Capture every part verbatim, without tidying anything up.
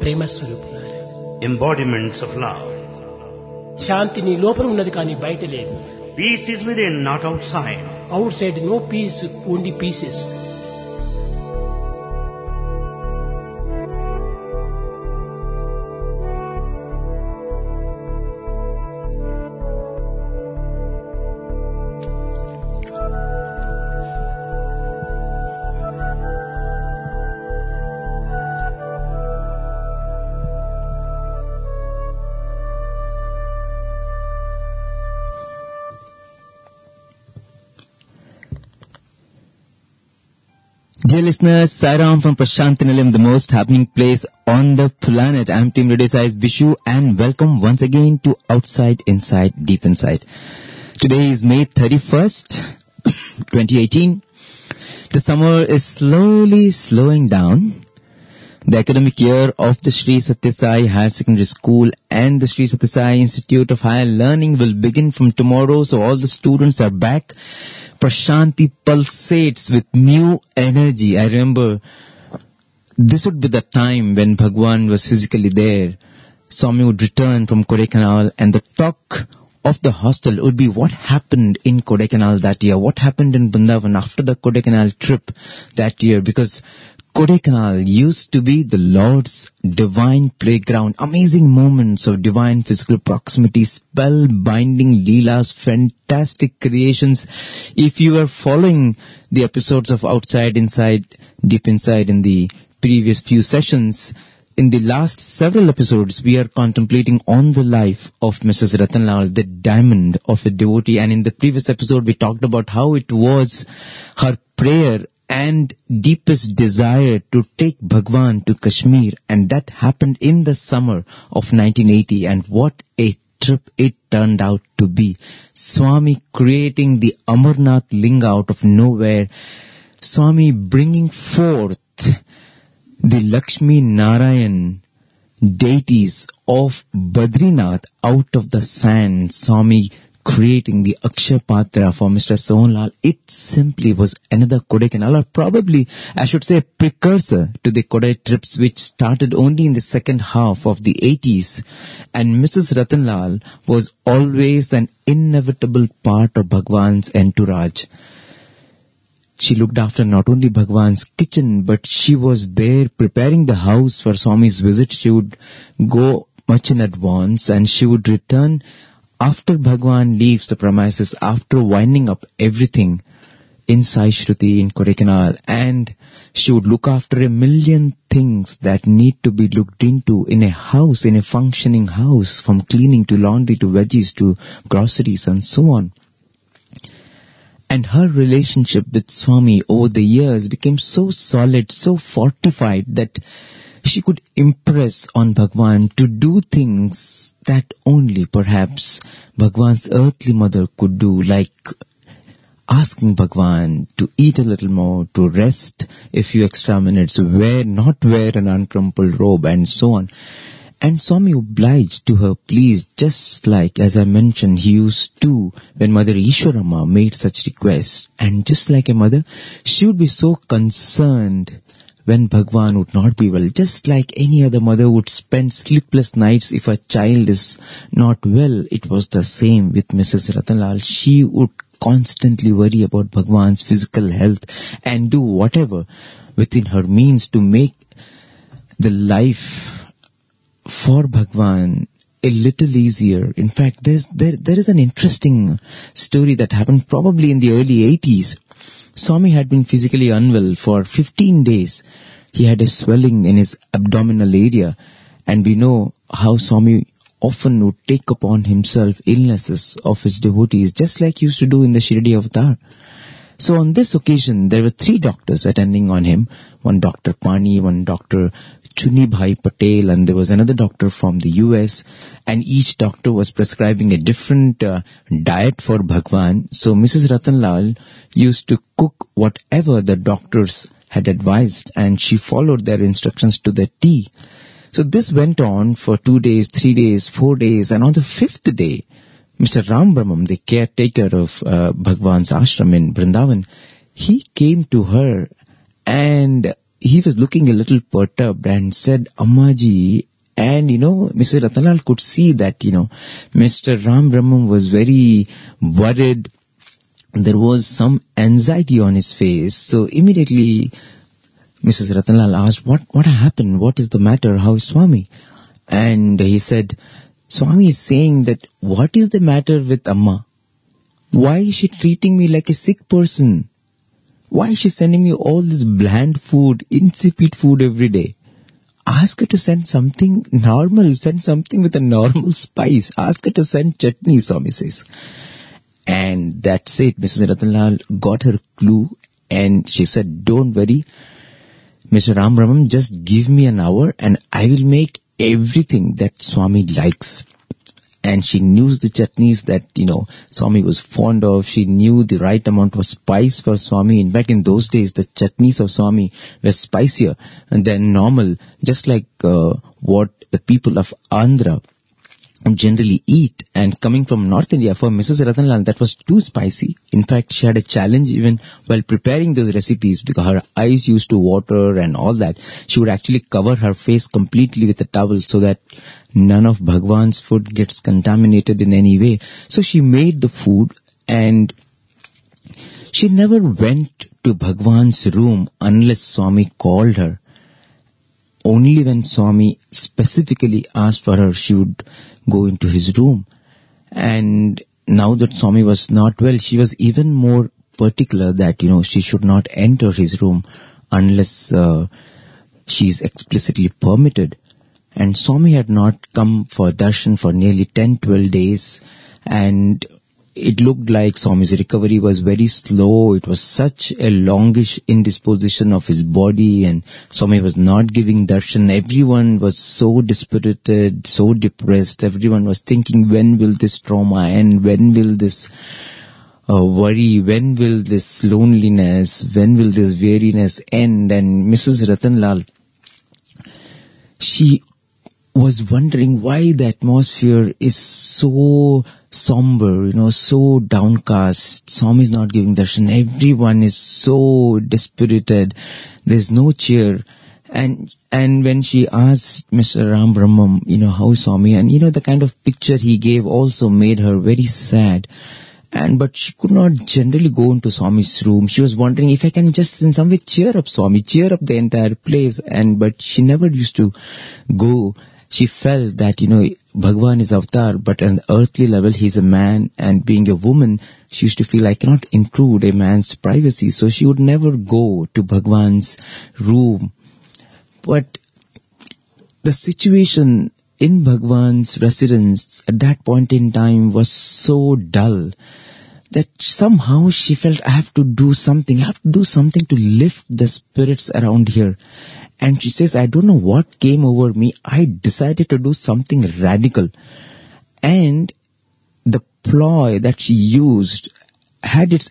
ప్రేమ స్వరూపులారా. embodiments of love. శాంతి నీ లోపల ఉన్నది కానీ బయట లేదు. Peace is within, not outside. Outside no peace, only pieces. Dear listeners, Sairam from Prashantinalayam, the most happening place on the planet. I'm Team Radio Sai's Vishu and welcome once again to Outside, Inside, Deep Inside. Today is May thirty-first, twenty eighteen. The summer is slowly slowing down. The academic year of the Sri Sathya Sai Higher Secondary School and the Sri Sathya Sai Institute of Higher Learning will begin from tomorrow, so all the students are back. Prashanti pulsates with new energy. I remember this would be the time when Bhagwan was physically there. Swami would return from Kodaikanal and the talk of the hostel would be what happened in Kodaikanal that year, what happened in Vrindavan after the Kodaikanal trip that year, because Kodaikanal used to be the Lord's divine playground. Amazing moments of divine physical proximity, spell-binding leelas, fantastic creations. If you are following the episodes of Outside, Inside, Deep Inside in the previous few sessions, in the last several episodes, we are contemplating on the life of Missus Ratanlal, the diamond of a devotee. And in the previous episode, we talked about how it was her prayer and deepest desire to take Bhagwan to Kashmir, and that happened in the summer of nineteen eighty, and what a trip it turned out to be. Swami creating the Amarnath Linga out of nowhere, Swami bringing forth the Lakshmi Narayan deities of Badrinath out of the sand, Swami creating the Akshaya Patra for Mister Sonlal. It simply was another Kodaikanal, or probably I should say a precursor to the Kodai trips which started only in the second half of the eighties, and Missus Ratanlal was always an inevitable part of Bhagwan's entourage. She looked after not only Bhagwan's kitchen, but she was there preparing the house for Swami's visit. She would go much in advance and she would return after Bhagwan leaves the premises, after winding up everything in Sai Shruti in Kodaikanal, and she would look after a million things that need to be looked into in a house, in a functioning house, from cleaning to laundry to veggies to groceries and so on. And her relationship with Swami over the years became so solid, so fortified that she could impress on Bhagwan to do things that only perhaps Bhagwan's earthly mother could do, like asking Bhagwan to eat a little more, to rest a few extra minutes, wear, not wear an uncrumpled robe, and so on. And Swami obliged to her pleas, just like, as I mentioned, he used to when Mother Ishwarama made such requests. And just like a mother, she would be so concerned when Bhagwan would not be well. Just like any other mother would spend sleepless nights if a child is not well, it was the same with Missus Ratanlal. She would constantly worry about Bhagwan's physical health and do whatever within her means to make the life for Bhagwan a little easier. In fact, there's, there, there is an interesting story that happened probably in the early eighties. Swami had been physically unwell for fifteen days. He had a swelling in his abdominal area, and we know how Swami often would take upon himself illnesses of his devotees, just like he used to do in the Shirdi Avatar. So on this occasion, there were three doctors attending on him. One Doctor Pani, one Doctor Chuni Bhai Patel, and there was another doctor from the U S, and each doctor was prescribing a different uh, diet for Bhagwan. So Missus Ratanlal used to cook whatever the doctors had advised, and she followed their instructions to the T. So this went on for two days, three days, four days, and on the fifth day, Mister Ram Brahmam, the caretaker of uh, Bhagwan's ashram in Vrindavan, he came to her and he was looking a little perturbed and said, Ammaji, and you know, Mister Ratanlal could see that, you know, Mister Ram Brahman was very worried. There was some anxiety on his face. So immediately, Missus Ratanlal asked, what, what happened? What is the matter? How is Swami? And he said, Swami is saying that, what is the matter with Amma? Why is she treating me like a sick person? Why is she sending me all this bland food, insipid food every day? Ask her to send something normal, send something with a normal spice. Ask her to send chutney, Swami says. And that's it. Missus Ratanlal got her clue and she said, don't worry, Mister Ram Brahman, just give me an hour and I will make everything that Swami likes. And she knew the chutneys that, you know, Swami was fond of. She knew the right amount of spice for Swami. In fact, in those days, the chutneys of Swami were spicier than normal, just like uh, what the people of Andhra generally eat. And coming from North India, for Missus Ratanlal, that was too spicy. In fact, she had a challenge even while preparing those recipes because her eyes used to water and all that. She would actually cover her face completely with a towel so that none of Bhagwan's food gets contaminated in any way. So she made the food and she never went to Bhagwan's room unless Swami called her. Only when Swami specifically asked for her, she would go into his room. And now that Swami was not well, she was even more particular that, you know, she should not enter his room unless uh, she is explicitly permitted. And Swami had not come for darshan for nearly ten to twelve days, and it looked like Swami's recovery was very slow. It was such a longish indisposition of his body, and Swami was not giving darshan. Everyone was so dispirited, so depressed. Everyone was thinking, when will this trauma end? When will this uh, worry? When will this loneliness? When will this weariness end? And Missus Ratanlal, she was wondering why the atmosphere is so somber, you know, so downcast. Swami is not giving darshan. Everyone is so dispirited. There's no cheer. And and when she asked Mister Ram Brahman, you know, how Swami, and you know, the kind of picture he gave also made her very sad. And but she could not generally go into Swami's room. She was wondering if I can just in some way cheer up Swami, cheer up the entire place. And but she never used to go. She felt that, you know, Bhagwan is avatar, but on the earthly level, he's a man, and being a woman, she used to feel I cannot intrude a man's privacy, so she would never go to Bhagwan's room. But the situation in Bhagwan's residence at that point in time was so dull that somehow she felt, I have to do something, I have to do something to lift the spirits around here. And she says, I don't know what came over me. I decided to do something radical. And the ploy that she used had its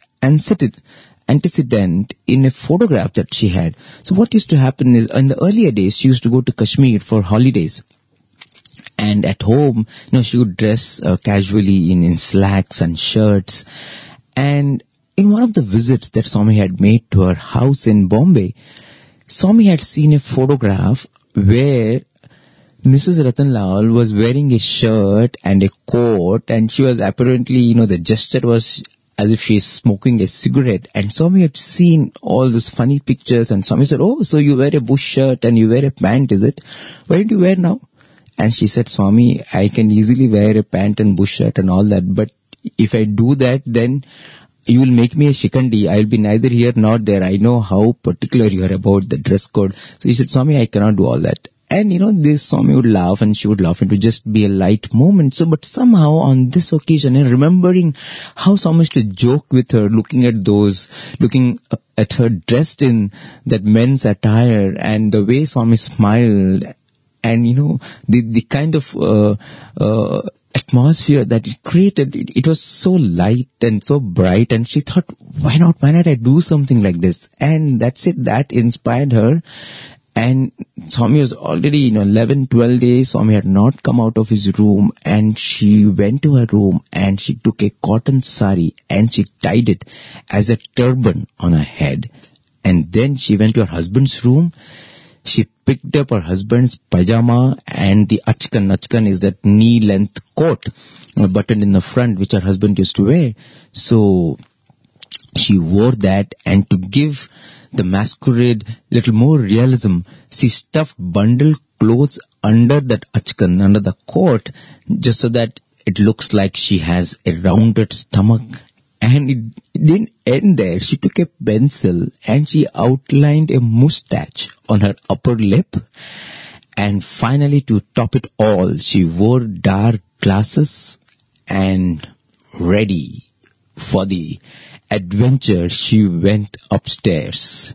antecedent in a photograph that she had. So what used to happen is, in the earlier days, she used to go to Kashmir for holidays. And at home, you know, she would dress uh, casually in, in slacks and shirts. And in one of the visits that Swami had made to her house in Bombay, Swami had seen a photograph where Missus Ratanlal was wearing a shirt and a coat, and she was apparently, you know, the gesture was as if she is smoking a cigarette. And Swami had seen all those funny pictures, and Swami said, oh, so you wear a bush shirt and you wear a pant, is it? What do you wear now? And she said, Swami, I can easily wear a pant and bush shirt and all that, but if I do that, then you will make me a shikandi. I will be neither here nor there. I know how particular you are about the dress code. So he said, Swami, I cannot do all that. And you know, this Swami would laugh and she would laugh. It would just be a light moment. So, but somehow on this occasion, and remembering how Swami used to joke with her, looking at those, looking at her dressed in that men's attire, and the way Swami smiled, and you know, the, the kind of, uh, uh, atmosphere that it created, it, it was so light and so bright, and she thought, why not, why not I do something like this? And that's it, that inspired her. And Swami was already, you know, eleven, twelve days, Swami had not come out of his room, and she went to her room and she took a cotton sari and she tied it as a turban on her head. And then she went to her husband's room. She picked up her husband's pajama and the achkan. Achkan is that knee-length coat, uh, buttoned in the front, which her husband used to wear. So she wore that, and to give the masquerade little more realism, she stuffed bundled clothes under that achkan, under the coat, just so that it looks like she has a rounded stomach. And it, it didn't end there. She took a pencil and she outlined a mustache on her upper lip. And finally, to top it all, she wore dark glasses, and ready for the adventure, she went upstairs.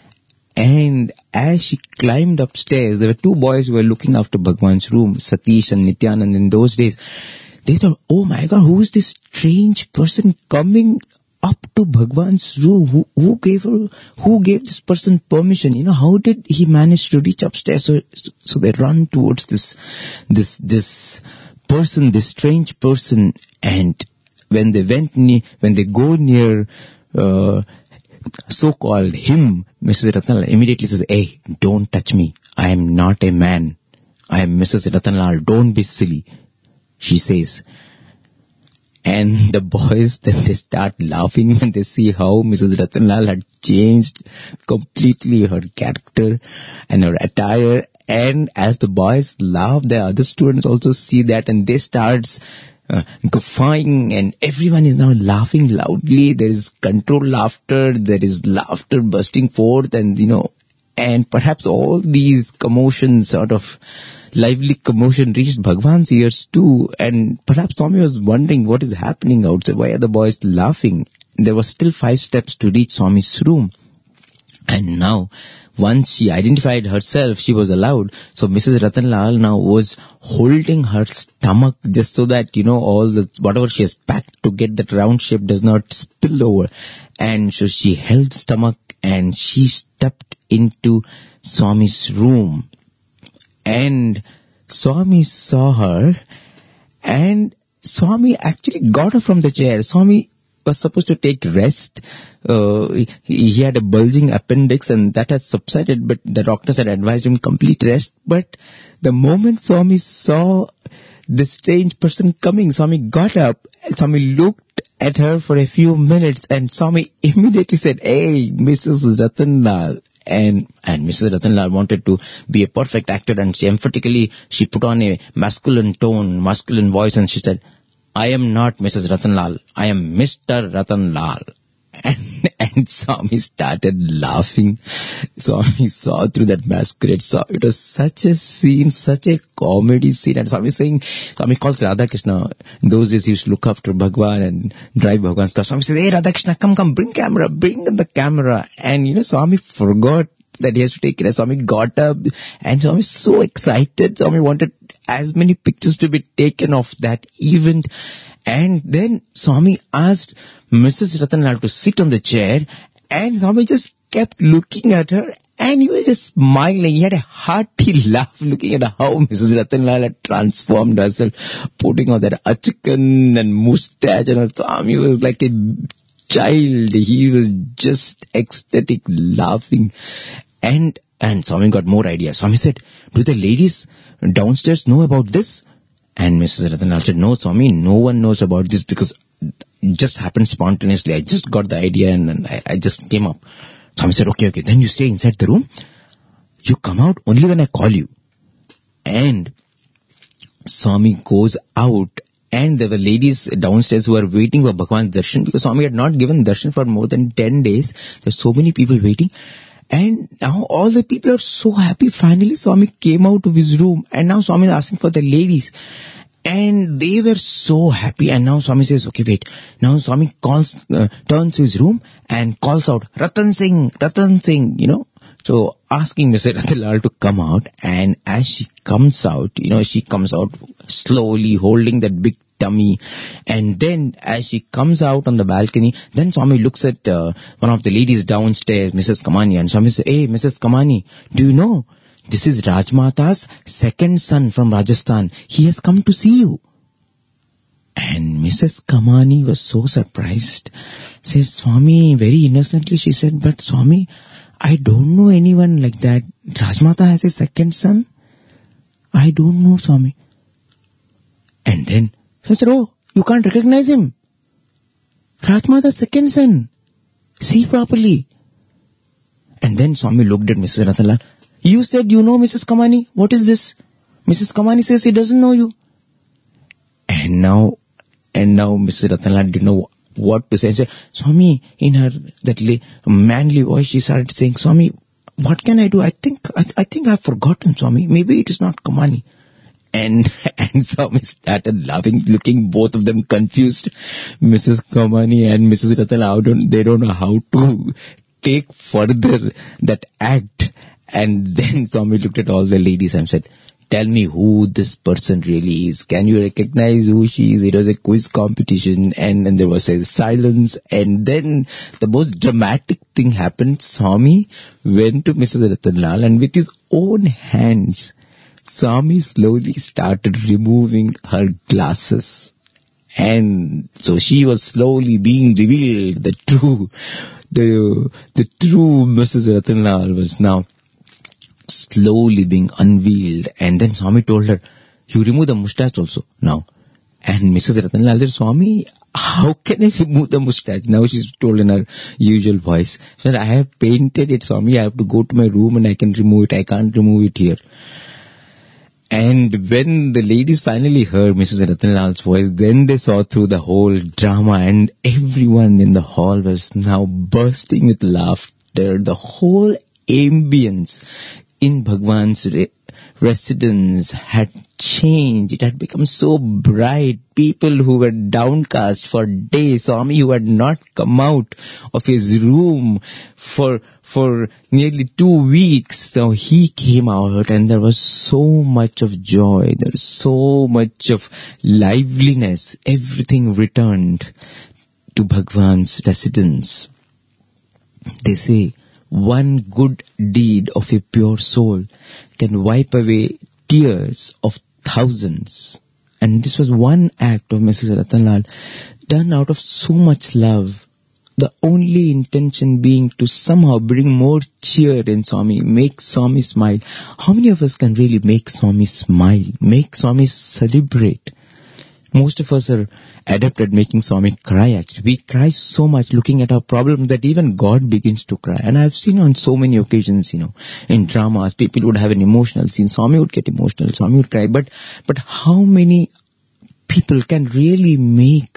And as she climbed upstairs, there were two boys who were looking after Bhagwan's room, Satish and Nityanand. In those days, they thought, oh my God, who is this strange person coming up to Bhagwan's room? Who, who gave her, who gave this person permission? You know, how did he manage to reach upstairs? So, so they run towards this, this, this person, this strange person. And when they went near, when they go near, uh, so-called him, Missus Ratanlal immediately says, hey, don't touch me. I am not a man. I am Missus Ratanlal. Don't be silly, she says. And the boys, then they start laughing when they see how Missus Ratanlal had changed completely her character and her attire. And as the boys laugh, the other students also see that, and they start uh, guffawing, and everyone is now laughing loudly. There is controlled laughter. There is laughter bursting forth, and you know, and perhaps all these commotions, sort of lively commotion, reached Bhagwan's ears too. And perhaps Swami was wondering what is happening outside. Why are the boys laughing? There was still five steps to reach Swami's room. And now, once she identified herself, she was allowed. So Missus Ratanlal now was holding her stomach just so that, you know, all the, whatever she has packed to get that round shape does not spill over. And so she held the stomach and she stepped into Swami's room. And Swami saw her, and Swami actually got her from the chair. Swami was supposed to take rest. Uh, he, he had a bulging appendix, and that has subsided, but the doctors had advised him complete rest. But the moment Swami saw this strange person coming, Swami got up. Swami looked at her for a few minutes, and Swami immediately said, hey, Missus Ratanlal. And, and Missus Ratanlal wanted to be a perfect actor, and she emphatically, she put on a masculine tone, masculine voice, and she said, I am not Missus Ratanlal, I am Mister Ratanlal. And, and Swami started laughing. Swami saw through that masquerade. So it was such a scene, such a comedy scene. And Swami saying, Swami calls Radha Krishna. In those days he used to look after Bhagwan and drive Bhagwan's car. Swami says, hey Radha Krishna, come, come, bring camera, bring the camera. And you know, Swami forgot that he has to take it. Swami got up, and Swami was so excited. Swami wanted as many pictures to be taken of that event. And then Swami asked Missus Ratanlal to sit on the chair, and Swami just kept looking at her, and he was just smiling. He had a hearty laugh looking at how Missus Ratanlal had transformed herself, putting on that achkan and mustache, and Swami was like a child. He was just ecstatic, laughing. And and Swami got more ideas. Swami said, do the ladies downstairs know about this? And Missus Ratanlal said, no, Swami, no one knows about this, because it just happened spontaneously. I just got the idea and, and I, I just came up. Swami said, okay, okay, then you stay inside the room. You come out only when I call you. And Swami goes out, and there were ladies downstairs who were waiting for Bhagwan's darshan, because Swami had not given darshan for more than ten days. There's so many people waiting. And now all the people are so happy. Finally, Swami came out of his room, and now Swami is asking for the ladies. And they were so happy. And now Swami says, okay, wait. Now Swami calls, uh, turns to his room and calls out, Ratan Singh, Ratan Singh, you know. So asking Missus Ratanlal to come out. And as she comes out, you know, she comes out slowly holding that big tummy. And then as she comes out on the balcony, then Swami looks at uh, one of the ladies downstairs, Missus Kamani, and Swami says, hey, Missus Kamani, do you know, this is Rajmata's second son from Rajasthan. He has come to see you. And Missus Kamani was so surprised. Says, Swami, very innocently, she said, but Swami, I don't know anyone like that. Rajmata has a second son? I don't know, Swami. And then I said, oh, you can't recognize him. Rajmata's second son. See properly. And then Swami looked at Missus Ratanlal. You said you know Missus Kamani. What is this? Missus Kamani says he doesn't know you. And now, and now Missus Ratanlal didn't know what to say. She said, Swami, in her that la- manly voice, she started saying, Swami, what can I do? I think, I, I think I've forgotten, Swami. Maybe it is not Kamani. And, and Swami started laughing, looking both of them confused. Missus Kamani and Missus Ratanlal, don't, they don't know how to take further that act. And then Swami looked at all the ladies and said, tell me who this person really is. Can you recognize who she is? It was a quiz competition, and then there was a silence, and then the most dramatic thing happened. Swami went to Missus Ratanlal, and with his own hands, Swami slowly started removing her glasses. And so she was slowly being revealed. The true, the, the true Missus Ratanlal was now slowly being unveiled. And then Swami told her, you remove the moustache also now. And Missus Ratanlal said, Swami, how can I remove the moustache? Now she's told in her usual voice. She said, I have painted it, Swami. I have to go to my room and I can remove it. I can't remove it here. And when the ladies finally heard Missus Ratanlal's voice, then they saw through the whole drama, and everyone in the hall was now bursting with laughter. The whole ambience in Bhagwan's re- residence had changed. It had become so bright. People who were downcast for days, Swami who had not come out of his room for for nearly two weeks, now he came out, and there was so much of joy, there was so much of liveliness. Everything returned to Bhagwan's residence. They say, one good deed of a pure soul can wipe away tears of thousands. And this was one act of Missus Ratanlal done out of so much love. The only intention being to somehow bring more cheer in Swami, make Swami smile. How many of us can really make Swami smile, make Swami celebrate? Most of us are adept at making Swami cry actually. We cry so much looking at our problems that even God begins to cry. And I've seen on so many occasions, you know, in dramas, people would have an emotional scene. Swami would get emotional, Swami would cry. But, but how many people can really make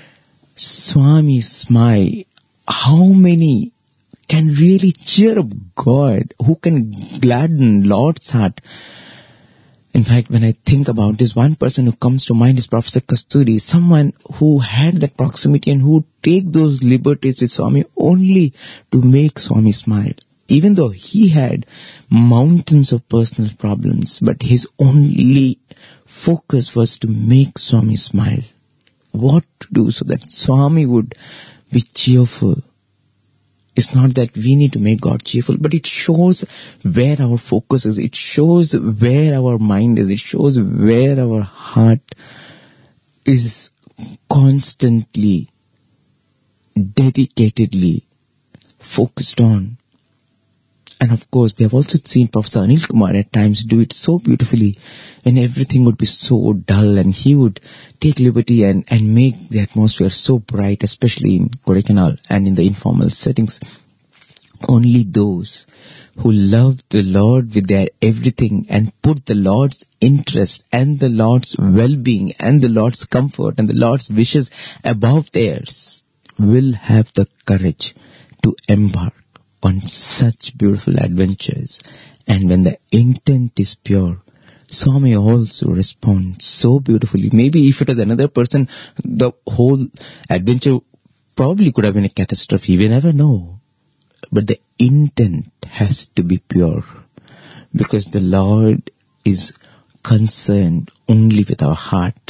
Swami smile? How many can really cheer up God? Who can gladden Lord's heart? In fact, when I think about this, one person who comes to mind is Professor Kasturi, someone who had that proximity and who would take those liberties with Swami only to make Swami smile. Even though he had mountains of personal problems, but his only focus was to make Swami smile. What to do so that Swami would be cheerful. It's not that we need to make God cheerful, but it shows where our focus is. It shows where our mind is. It shows where our heart is constantly, dedicatedly focused on. And of course, we have also seen Professor Anil Kumar at times do it so beautifully when everything would be so dull, and he would take liberty and, and make the atmosphere so bright, especially in Kodaikanal and in the informal settings. Only those who love the Lord with their everything and put the Lord's interest and the Lord's well-being and the Lord's comfort and the Lord's wishes above theirs will have the courage to embark on such beautiful adventures. And when the intent is pure, Swami also responds so beautifully. Maybe if it was another person, the whole adventure probably could have been a catastrophe. We never know. But the intent has to be pure, because the Lord is concerned only with our heart.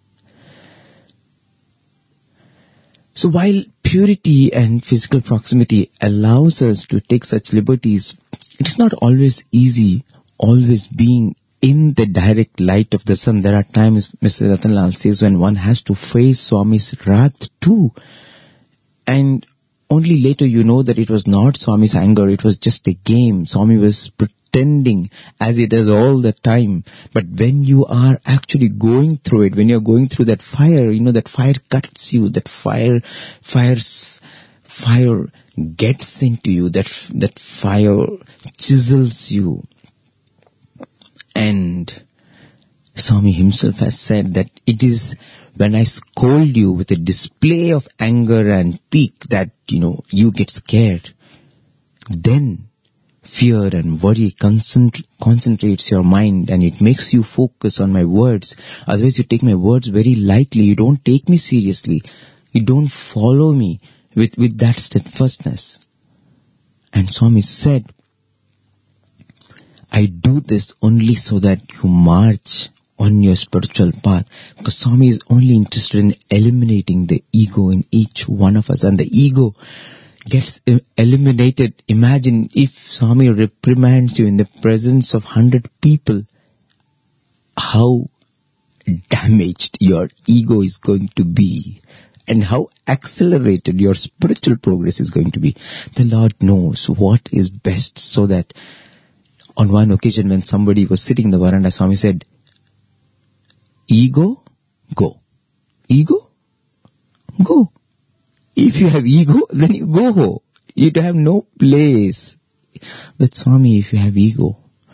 So while purity and physical proximity allows us to take such liberties, it is not always easy, always being in the direct light of the sun. There are times, Mister Ratanlal says, when one has to face Swami's wrath too. And only later you know that it was not Swami's anger, it was just a game. Swami was pretending as he does all the time. But when you are actually going through it, when you're going through that fire, you know, that fire cuts you, that fire, fire's, fire gets into you, that, that fire chisels you. And Swami himself has said that it is when I scold you with a display of anger and pique that, you know, you get scared. Then fear and worry concentr- concentrates your mind and it makes you focus on my words. Otherwise you take my words very lightly. You don't take me seriously. You don't follow me with, with that steadfastness. And Swami said, I do this only so that you march on your spiritual path, because Swami is only interested in eliminating the ego in each one of us, and the ego gets eliminated. Imagine if Swami reprimands you in the presence of hundred people, how damaged your ego is going to be and how accelerated your spiritual progress is going to be. The Lord knows what is best, so that on one occasion when somebody was sitting in the veranda, Swami said, ego, go. Ego, go. If you have ego, then you go. You have no place. But Swami, if you have ego.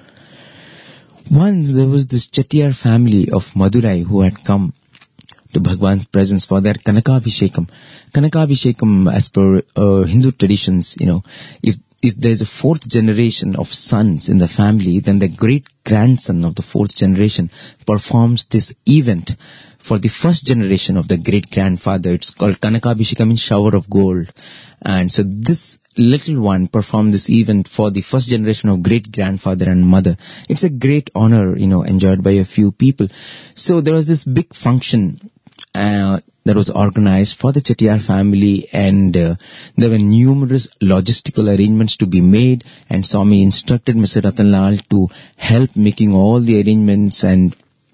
Once there was this Chettiar family of Madurai who had come to Bhagwan's presence for their Kanakabhishekam. Kanakabhishekam, as per uh, Hindu traditions, you know, if if there is a fourth generation of sons in the family, then the great-grandson of the fourth generation performs this event for the first generation of the great-grandfather. It's called Kanakabhishekam, means shower of gold. And so this little one performed this event for the first generation of great-grandfather and mother. It's a great honor, you know, enjoyed by a few people. So there was this big function uh, that was organized for the Chettiar family, and uh, there were numerous logistical arrangements to be made, and Swami instructed Mister Ratanlal to help making all the arrangements. And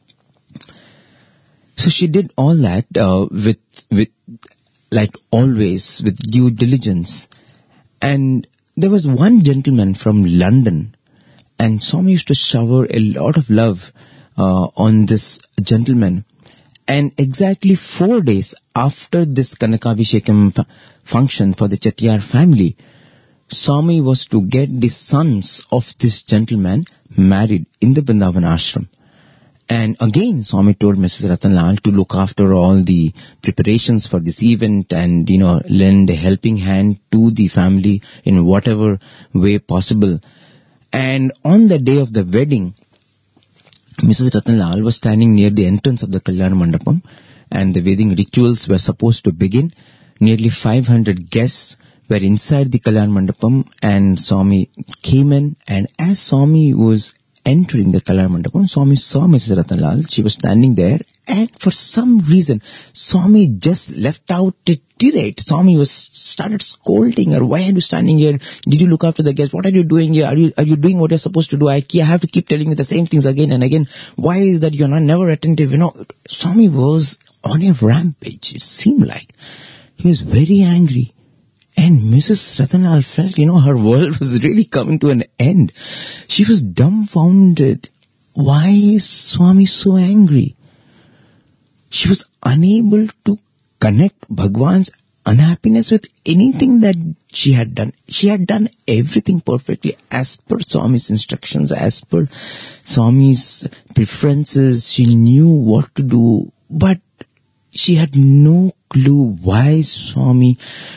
so she did all that uh, with, with, like always, with due diligence. And there was one gentleman from London, and Swami used to shower a lot of love uh, on this gentleman. And exactly four days after this Kanakabhishekam f- function for the Chettiar family, Swami was to get the sons of this gentleman married in the Vrindavan ashram. And again, Swami told Missus Ratanlal to look after all the preparations for this event and, you know, lend a helping hand to the family in whatever way possible. And on the day of the wedding, Missus Ratanlal was standing near the entrance of the Kalyana Mandapam, and the wedding rituals were supposed to begin. Nearly five hundred guests were inside the Kalyana Mandapam, and Swami came in, and as Swami was entering the Kalyana Mandapam, Swami saw Missus Ratanlal. She was standing there, and for some reason, Swami just left out a tirade. Swami was started scolding her. Why are you standing here? Did you look after the guests? What are you doing here? Are you are you doing what you're supposed to do? I, I have to keep telling you the same things again and again. Why is that you're not never attentive? You know, Swami was on a rampage. It seemed like he was very angry. And Missus Ratanlal felt, you know, her world was really coming to an end. She was dumbfounded. Why is Swami so angry? She was unable to connect Bhagwan's unhappiness with anything that she had done. She had done everything perfectly as per Swami's instructions, as per Swami's preferences. She knew what to do, but she had no clue why Swami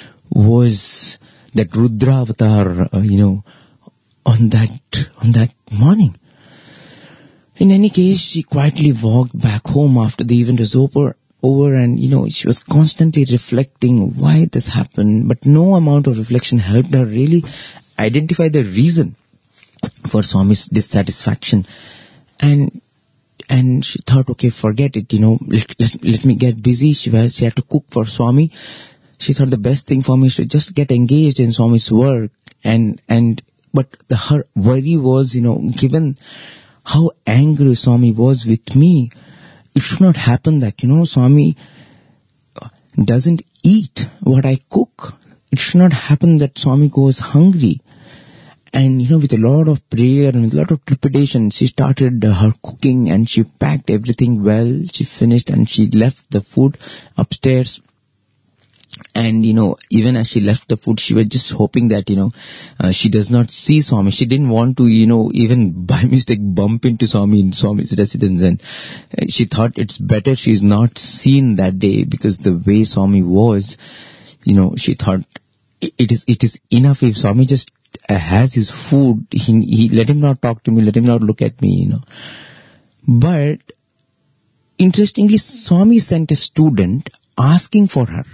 was that Rudra avatar, uh, you know, on that on that morning. In any case, she quietly walked back home after the event was over, over and, you know, she was constantly reflecting why this happened, but no amount of reflection helped her really identify the reason for Swami's dissatisfaction. And and she thought, okay, forget it, you know, let, let, let me get busy. She, was, she had to cook for Swami. She thought the best thing for me is to just get engaged in Swami's work. And, and, but the, her worry was, you know, given how angry Swami was with me, it should not happen that, you know, Swami doesn't eat what I cook. it should not happen that Swami goes hungry. And, you know, with a lot of prayer and with a lot of trepidation, she started uh, her cooking and she packed everything well. She finished and she left the food upstairs. And, you know, even as she left the food, she was just hoping that, you know, uh, she does not see Swami. She didn't want to, you know, even by mistake bump into Swami in Swami's residence. And uh, she thought it's better she's not seen that day, because the way Swami was, you know, she thought it is, it is enough if Swami just uh, has his food. He, he, let him not talk to me, let him not look at me, you know. But interestingly, Swami sent a student asking for her.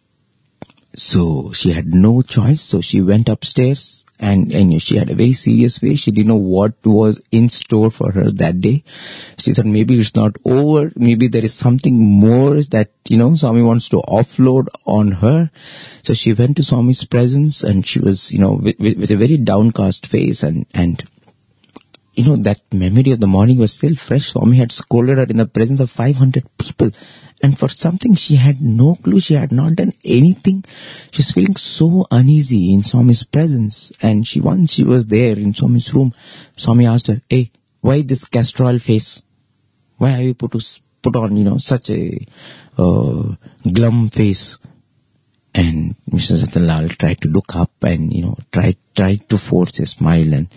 So she had no choice. So she went upstairs and, and she had a very serious face. She didn't know what was in store for her that day. She thought maybe it's not over. Maybe there is something more that, you know, Swami wants to offload on her. So she went to Swami's presence and she was, you know, with, with, with a very downcast face and, and, you know, that memory of the morning was still fresh. Swami had scolded her in the presence of five hundred people. And for something she had no clue, she had not done anything. She was feeling so uneasy in Swami's presence. And she once she was there in Swami's room, Swami asked her, "Hey, why this castor oil face? Why have you put, put on, you know, such a uh, glum face?" And Missus Ratanlal tried to look up and, you know, tried, tried to force a smile. And,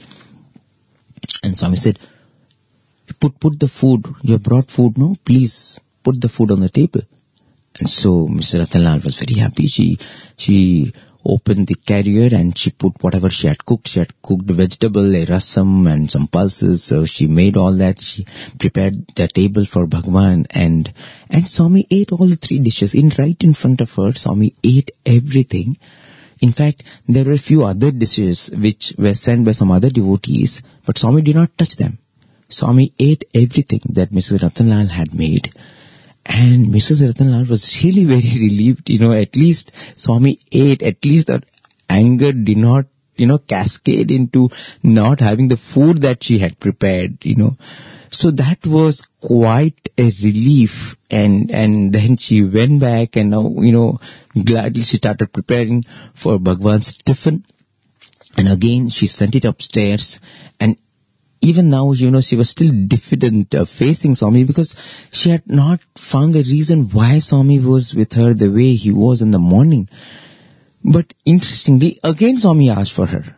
and Swami said, put, put the food, you have brought food, no? Please. Put the food on the table. And so Missus Ratanlal was very happy. She she opened the carrier and she put whatever she had cooked. She had cooked vegetable, a rasam and some pulses. So she made all that. She prepared the table for Bhagwan. And, and Swami ate all the three dishes. In right in front of her, Swami ate everything. In fact, there were a few other dishes which were sent by some other devotees. But Swami did not touch them. Swami ate everything that Missus Ratanlal had made. And Missus Ratanlal was really very relieved, you know, at least Swami ate, at least that anger did not, you know, cascade into not having the food that she had prepared, you know. So that was quite a relief. And, and then she went back and now, you know, gladly she started preparing for Bhagwan's tiffin. And again, she sent it upstairs. And even now, you know, she was still diffident uh, facing Swami because she had not found the reason why Swami was with her the way he was in the morning. But interestingly, again Swami asked for her.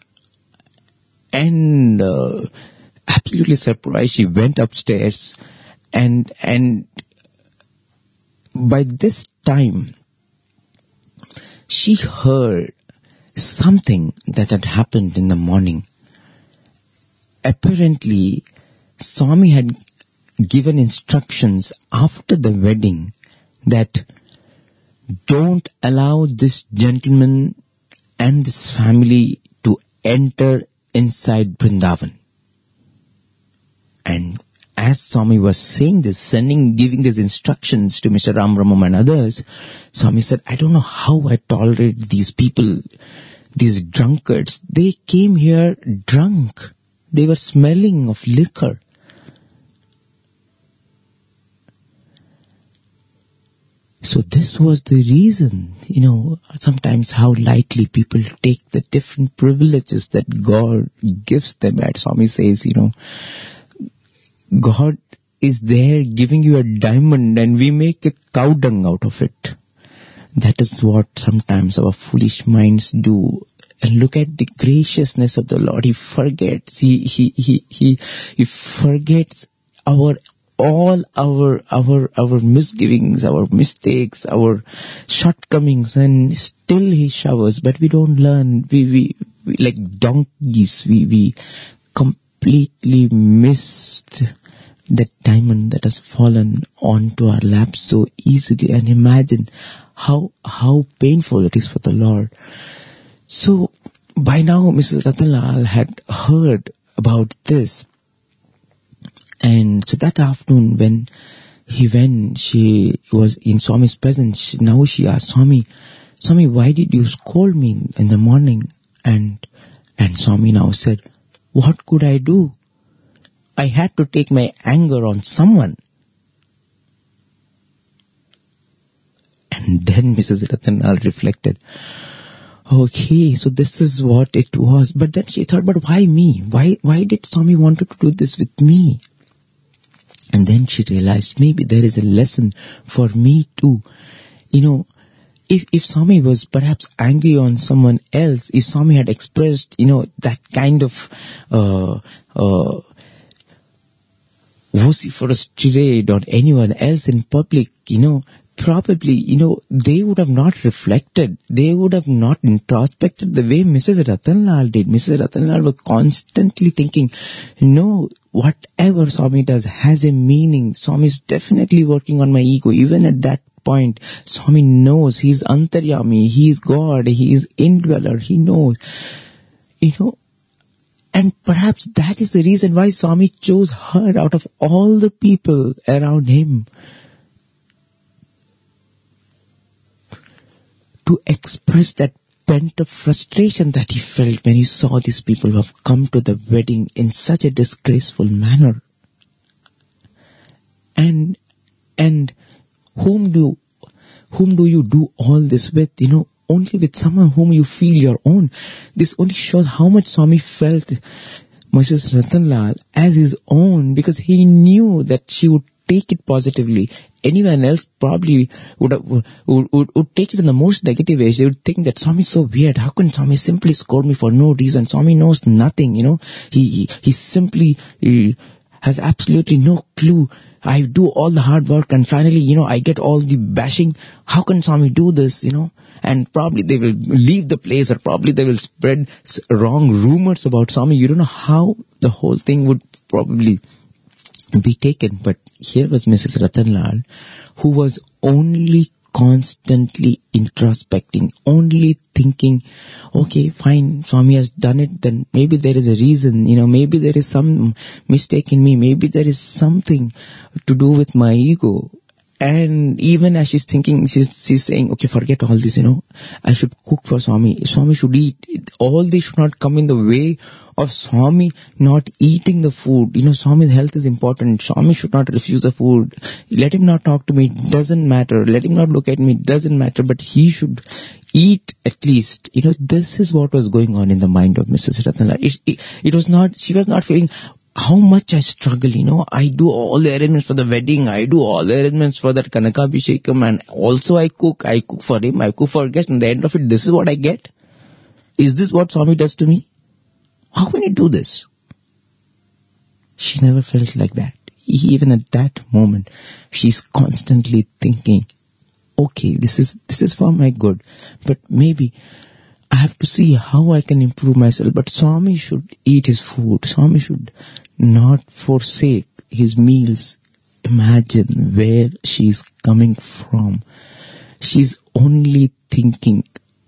And uh, absolutely surprised, she went upstairs and and by this time, she heard something that had happened in the morning. Apparently, Swami had given instructions after the wedding that don't allow this gentleman and this family to enter inside Vrindavan. And as Swami was saying this, sending, giving these instructions to Mister Ram Ramam and others, Swami said, I don't know how I tolerate these people, these drunkards. They came here drunk. They were smelling of liquor. So this was the reason, you know, sometimes how lightly people take the different privileges that God gives them. As Swami says, you know, God is there giving you a diamond and we make a cow dung out of it. That is what sometimes our foolish minds do. And look at the graciousness of the Lord. He forgets. He, he, he, he, he forgets our, all our, our, our misgivings, our mistakes, our shortcomings, and still He showers. But we don't learn. We, we, we like donkeys, we, we completely missed that diamond that has fallen onto our laps so easily. And imagine how, how painful it is for the Lord. So, by now, Missus Ratanlal had heard about this. And so that afternoon when he went, she was in Swami's presence. Now she asked Swami, Swami, why did you scold me in the morning? And, and Swami now said, what could I do? I had to take my anger on someone. And then Missus Ratanlal reflected, Okay, so this is what it was. But then she thought, but why me? Why why did Swami wanted to do this with me? And then she realized maybe there is a lesson for me too. You know, if if Swami was perhaps angry on someone else, if Swami had expressed, you know, that kind of uh, uh, vociferous tirade on anyone else in public, you know, probably, you know, they would have not reflected. They would have not introspected the way Missus Ratanlal did. Missus Ratanlal was constantly thinking, no, whatever Swami does has a meaning. Swami is definitely working on my ego. Even at that point, Swami knows he's Antaryami, he's God, he is indweller, he knows. You know, and perhaps that is the reason why Swami chose her out of all the people around him to express that pent-up frustration that he felt when he saw these people who have come to the wedding in such a disgraceful manner. And and whom do whom do you do all this with? You know, only with someone whom you feel your own. This only shows how much Swami felt Missus Ratanlal as his own, because he knew that she would take it positively. Anyone else probably would, have, would, would would take it in the most negative way. They would think that Swami is so weird. How can Swami simply scold me for no reason? Swami knows nothing, you know. He he, he simply he has absolutely no clue. I do all the hard work and finally, you know, I get all the bashing. How can Swami do this, you know? And probably they will leave the place, or probably they will spread wrong rumors about Swami. You don't know how the whole thing would probably be taken. But here was Missus Ratanlal, who was only constantly introspecting, only thinking, okay, fine, Swami has done it, then maybe there is a reason, you know, maybe there is some mistake in me, maybe there is something to do with my ego. And even as she's thinking, she's, she's saying, okay, forget all this, you know, I should cook for Swami. Swami should eat. All this should not come in the way of Swami not eating the food. You know, Swami's health is important. Swami should not refuse the food. Let him not talk to me. It doesn't matter. Let him not look at me. It doesn't matter. But he should eat at least. You know, this is what was going on in the mind of Missus Ratanlal. It, it, it was not, she was not feeling, how much I struggle, you know, I do all the arrangements for the wedding, I do all the arrangements for that Kanakabhishekam, and also I cook, I cook for him, I cook for guests, and at the end of it, this is what I get? Is this what Swami does to me? How can he do this? She never felt like that. Even at that moment, she's constantly thinking, okay, this is, this is for my good, but maybe I have to see how I can improve myself. But Swami should eat his food. Swami should not forsake his meals. Imagine where she's coming from. She's only thinking,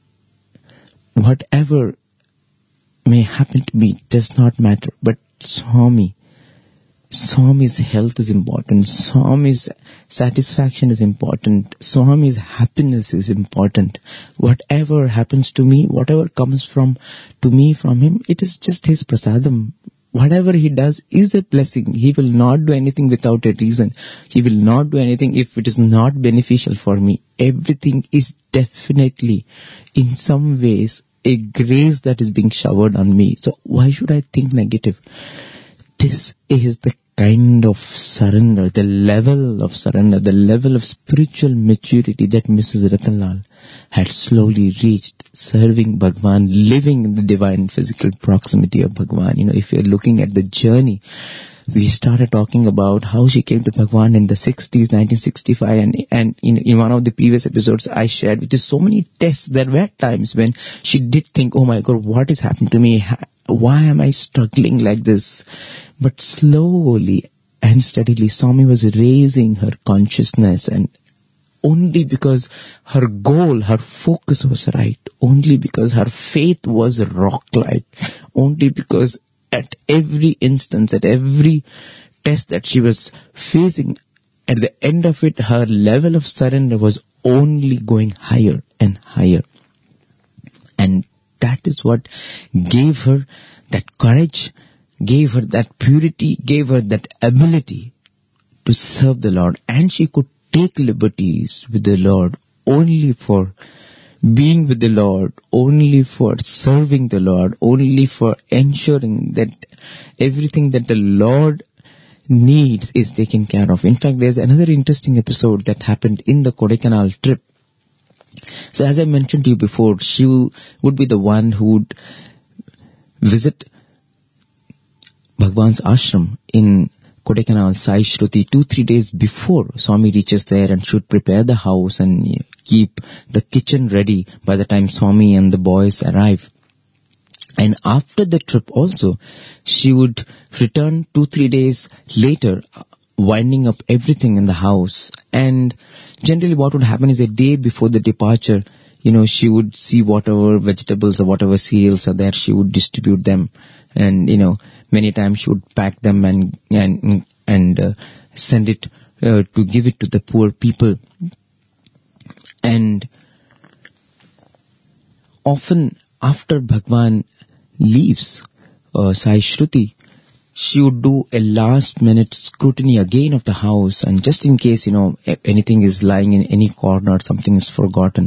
whatever may happen to me does not matter. But Swami, Swami's health is important. Swami's satisfaction is important. Swami's happiness is important. Whatever happens to me, whatever comes from to me from him, it is just his prasadam. Whatever he does is a blessing. He will not do anything without a reason. He will not do anything if it is not beneficial for me. Everything is definitely, in some ways, a grace that is being showered on me. So why should I think negative? This is the kind of surrender, the level of surrender, the level of spiritual maturity that Missus Ratanlal had slowly reached, serving Bhagwan, living in the divine physical proximity of Bhagwan. You know, if you're looking at the journey, we started talking about how she came to Bhagwan in the sixties, nineteen sixty-five, and, and in, in one of the previous episodes I shared with you so many tests. There were times when she did think, oh my God, what is happening to me? Why am I struggling like this? But slowly and steadily, Swami was raising her consciousness, and only because her goal, her focus was right, only because her faith was rock-like, only because at every instance, at every test that she was facing, at the end of it, her level of surrender was only going higher and higher. And that is what gave her that courage, gave her that purity, gave her that ability to serve the Lord. And she could take liberties with the Lord only for being with the Lord, only for serving the Lord, only for ensuring that everything that the Lord needs is taken care of. In fact, there's another interesting episode that happened in the Kodaikanal trip. So as I mentioned to you before, she would be the one who would visit Bhagwan's ashram in Kodaikanal, Sai Shruti, two, three days before Swami reaches there, and should prepare the house and keep the kitchen ready by the time Swami and the boys arrive. And after the trip also, she would return two, three days later, winding up everything in the house. And generally what would happen is a day before the departure, you know, she would see whatever vegetables or whatever cereals are there, she would distribute them. And, you know, many times she would pack them and and and uh, send it uh, to give it to the poor people. And often after Bhagwan leaves uh, Sai Shruti, she would do a last minute scrutiny again of the house, and just in case, you know, anything is lying in any corner, something is forgotten.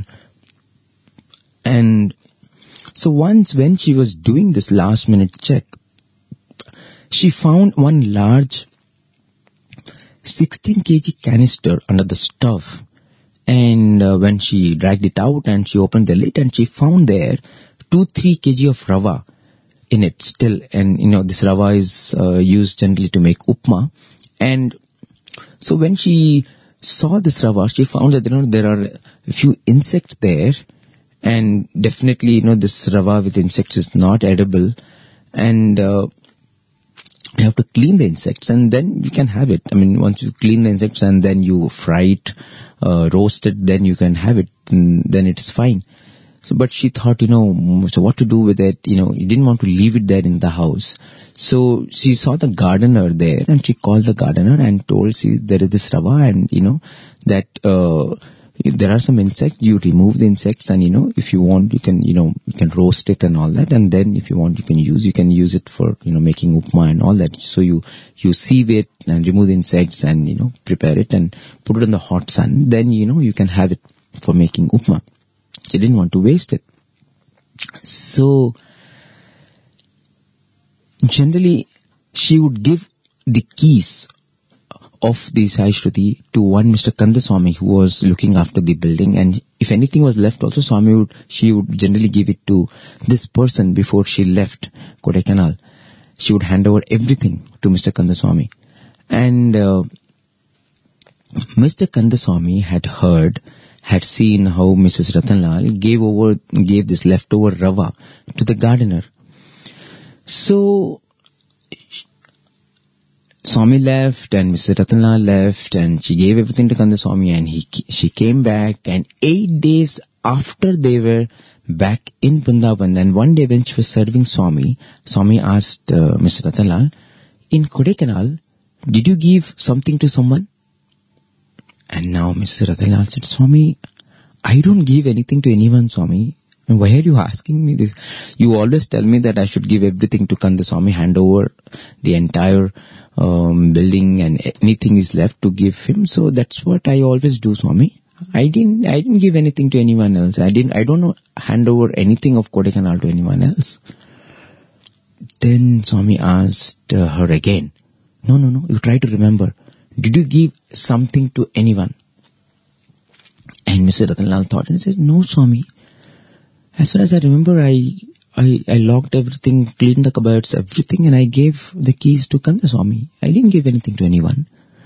And so once when she was doing this last minute check, she found one large sixteen kilogram canister under the stove. And uh, when she dragged it out and she opened the lid, and she found there two, three kilograms of rava in it still. And, you know, this rava is uh, used generally to make upma. And so when she saw this rava, she found that, you know, there are a few insects there. And definitely, you know, this rava with insects is not edible. And uh, you have to clean the insects, and then you can have it. I mean, once you clean the insects and then you fry it, uh, roast it, then you can have it, and then it's fine. So, but she thought, you know, so what to do with it? You know, you didn't want to leave it there in the house. So she saw the gardener there, and she called the gardener and told, see, there is this rava, and, you know, that uh, there are some insects. You remove the insects, and, you know, if you want, you can, you know, you can roast it and all that. And then if you want, you can use, you can use it for, you know, making upma and all that. So you, you sieve it and remove the insects and, you know, prepare it and put it in the hot sun. Then, you know, you can have it for making upma. She didn't want to waste it. So generally she would give the keys of the Sai Shruti to one Mister Kandaswamy, who was looking after the building, and if anything was left also, Swami would, she would generally give it to this person before she left Kodaikanal. She would hand over everything to Mister Kandaswamy. And uh, Mister Kandaswamy had heard, had seen how Missus Ratanlal gave over, gave this leftover rava to the gardener. So Swami left and Missus Ratanlal left, and she gave everything to Kandaswamy, and he she came back, and eight days after they were back in Vrindavan, and one day when she was serving Swami, Swami asked uh, Missus Ratanlal, in Kodaikanal, did you give something to someone? And now Missus Ratanlal said, Swami, I don't give anything to anyone, Swami. And why are you asking me this? You always tell me that I should give everything to Kandaswamy, hand over the entire um, building, and anything is left to give him. So that's what I always do, Swami. I didn't, I didn't give anything to anyone else. I didn't, I don't know, hand over anything of Kodaikanal to anyone else. Then Swami asked uh, her again, no, no, no, you try to remember. Did you give something to anyone? And Mister Ratanlal thought and said, no, Swami. As far as I remember, I, I I locked everything, cleaned the cupboards, everything, and I gave the keys to Kandaswamy. I didn't give anything to anyone.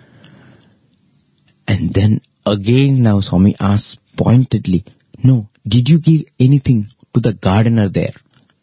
And then again now Swami asked pointedly, no, did you give anything to the gardener there?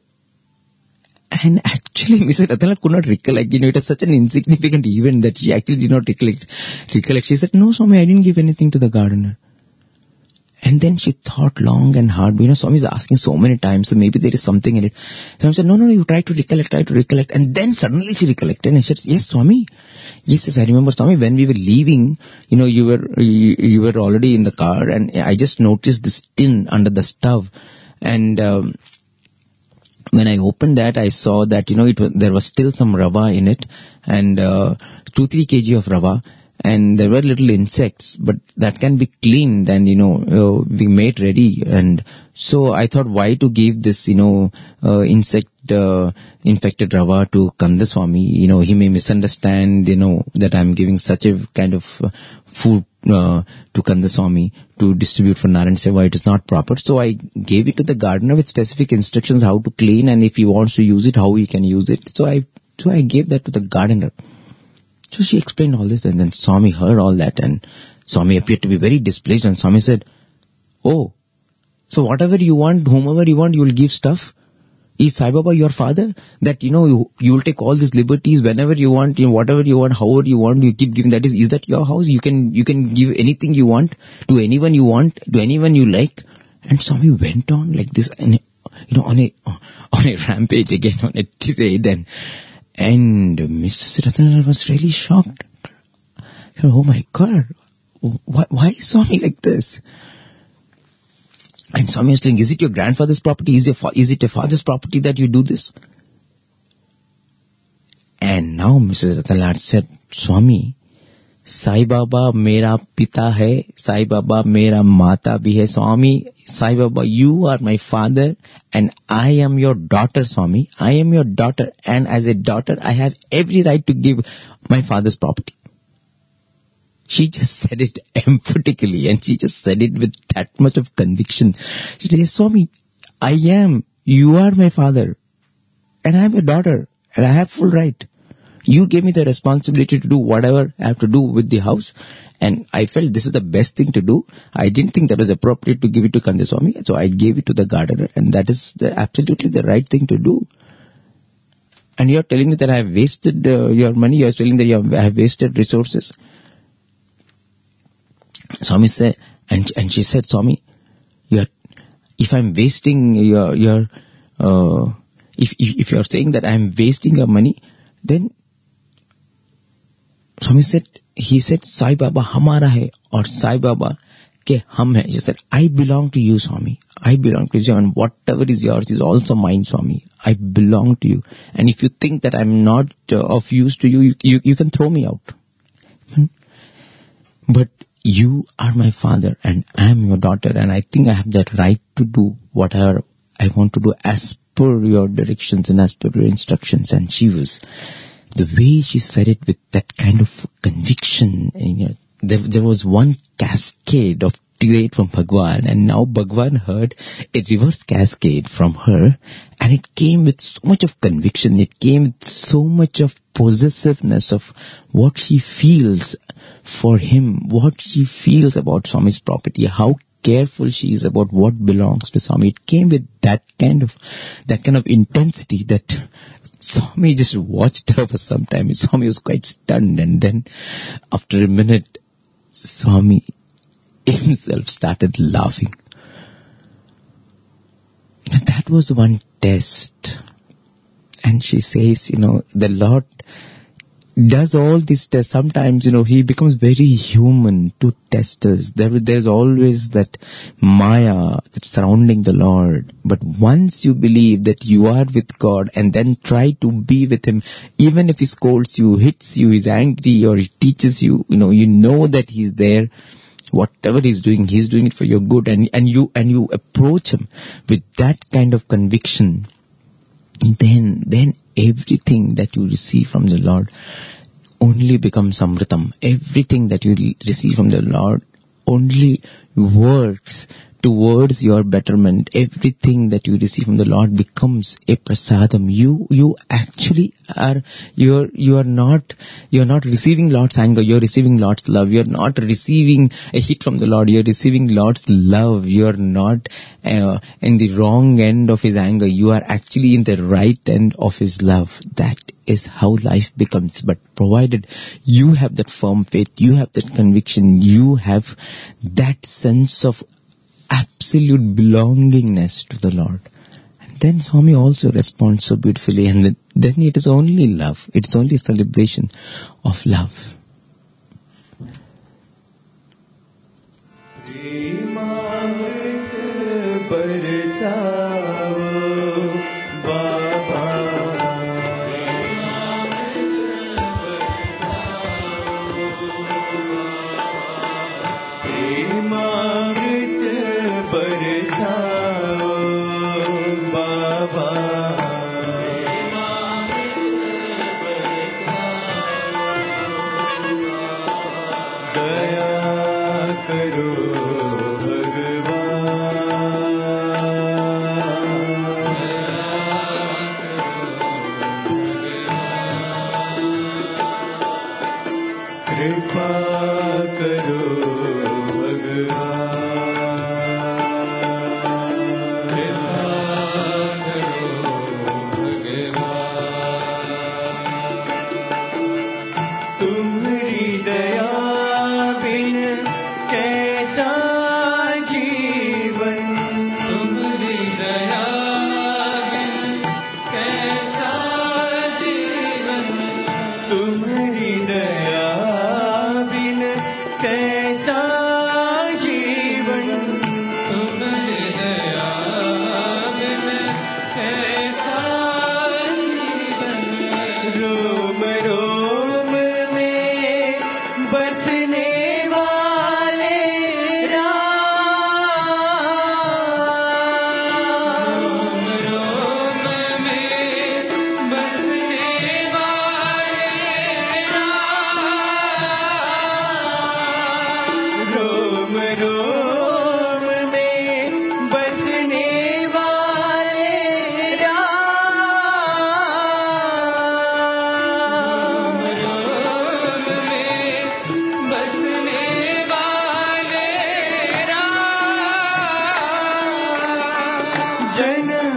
And actually Missus Ratanlal could not recollect. You know, it was such an insignificant event that she actually did not recollect. recollect. She said, no, Swami, I didn't give anything to the gardener. And then she thought long and hard. You know, Swami is asking so many times, so maybe there is something in it. Swami said, no, no, you try to recollect, try to recollect. And then suddenly she recollected and she said, yes, Swami. Yes, yes, I remember, Swami, when we were leaving, you know, you were, you, you were already in the car, and I just noticed this tin under the stove. And um, when I opened that, I saw that, you know, it was, there was still some rava in it, and uh, two, three kilograms of rava. and there were little insects, but that can be cleaned and, you know, uh, we made ready. And so I thought, why to give this, you know, uh, insect uh, infected rava to Kandaswamy? You know, he may misunderstand, you know, that I'm giving such a kind of uh, food uh, to Kandaswamy to distribute for Narayan Seva. It is not proper. So I gave it to the gardener with specific instructions how to clean, and if he wants to use it, how he can use it. So I, so I gave that to the gardener. So she explained all this, and then Swami heard all that, and Swami appeared to be very displeased, and Swami said, oh, so whatever you want, whomever you want, you will give stuff? Is Sai Baba your father? That, you know, you, you will take all these liberties whenever you want, you know, whatever you want, however you want, you keep giving. That is, is that your house? You can, you can give anything you want, to anyone you want, to anyone you like. And Swami went on like this, and, you know, on a, on a rampage again, on a tirade, and, And Missus Ratnalal was really shocked. Oh my God, why, why is Swami like this? And Swami was saying, is it your grandfather's property? Is, your fa- is it your father's property that you do this? And now Missus Ratnalal said, Swami, Sai Baba mera pita hai, Sai Baba mera mata bhi hai. Swami, Sai Baba, you are my father and I am your daughter, Swami. I am your daughter, and as a daughter, I have every right to give my father's property. She just said it emphatically, and she just said it with that much of conviction. She said, Swami, I am, you are my father, and I am your daughter, and I have full right. You gave me the responsibility to do whatever I have to do with the house, and I felt this is the best thing to do. I didn't think that was appropriate to give it to Kandaswamy, so I gave it to the gardener, and that is the, absolutely the right thing to do. And you are telling me that I have wasted uh, your money, you are telling that you have, I have wasted resources. Swami said, and, and she said, Swami, you are, if I am wasting your, your uh, if, if, if you are saying that I am wasting your money, then Swami said, he said, Sai Baba hamara hai or Sai Baba ke hum hai. He said, I belong to you, Swami. I belong to you, and whatever is yours is also mine, Swami. I belong to you. And if you think that I'm not uh, of use to you, you, you, you can throw me out. Hmm? But you are my father and I am your daughter, and I think I have that right to do whatever I want to do as per your directions and as per your instructions. And she was, the way she said it with that kind of conviction, you know, there, there was one cascade of tirade from Bhagwan, and now Bhagwan heard a reverse cascade from her, and it came with so much of conviction, it came with so much of possessiveness of what she feels for him, what she feels about Swami's property, how careful she is about what belongs to Swami. It came with that kind of, that kind of intensity that Swami just watched her for some time. Swami was quite stunned, and then after a minute, Swami himself started laughing. You know, that was one test. And she says, you know, the Lord does all these tests. Sometimes, you know, he becomes very human to test us. There, there's always that maya that's surrounding the Lord. But once you believe that you are with God and then try to be with him, even if he scolds you, hits you, is angry, or he teaches you, you know, you know that he's there. Whatever he's doing, he's doing it for your good, and, and you, and you approach him with that kind of conviction. Then, then everything that you receive from the Lord only becomes amritam. Everything that you receive from the Lord only works towards your betterment. Everything that you receive from the Lord becomes a prasadam. You, you actually are, you're, you are not, you're not receiving Lord's anger, you're receiving Lord's love. You're not receiving a hit from the Lord, you're receiving Lord's love. You're not uh, in the wrong end of his anger, you are actually in the right end of his love. That is how life becomes. But provided you have that firm faith, you have that conviction, you have that sense of absolute belongingness to the Lord. And then Swami also responds so beautifully, and then, then it is only love. It's only a celebration of love.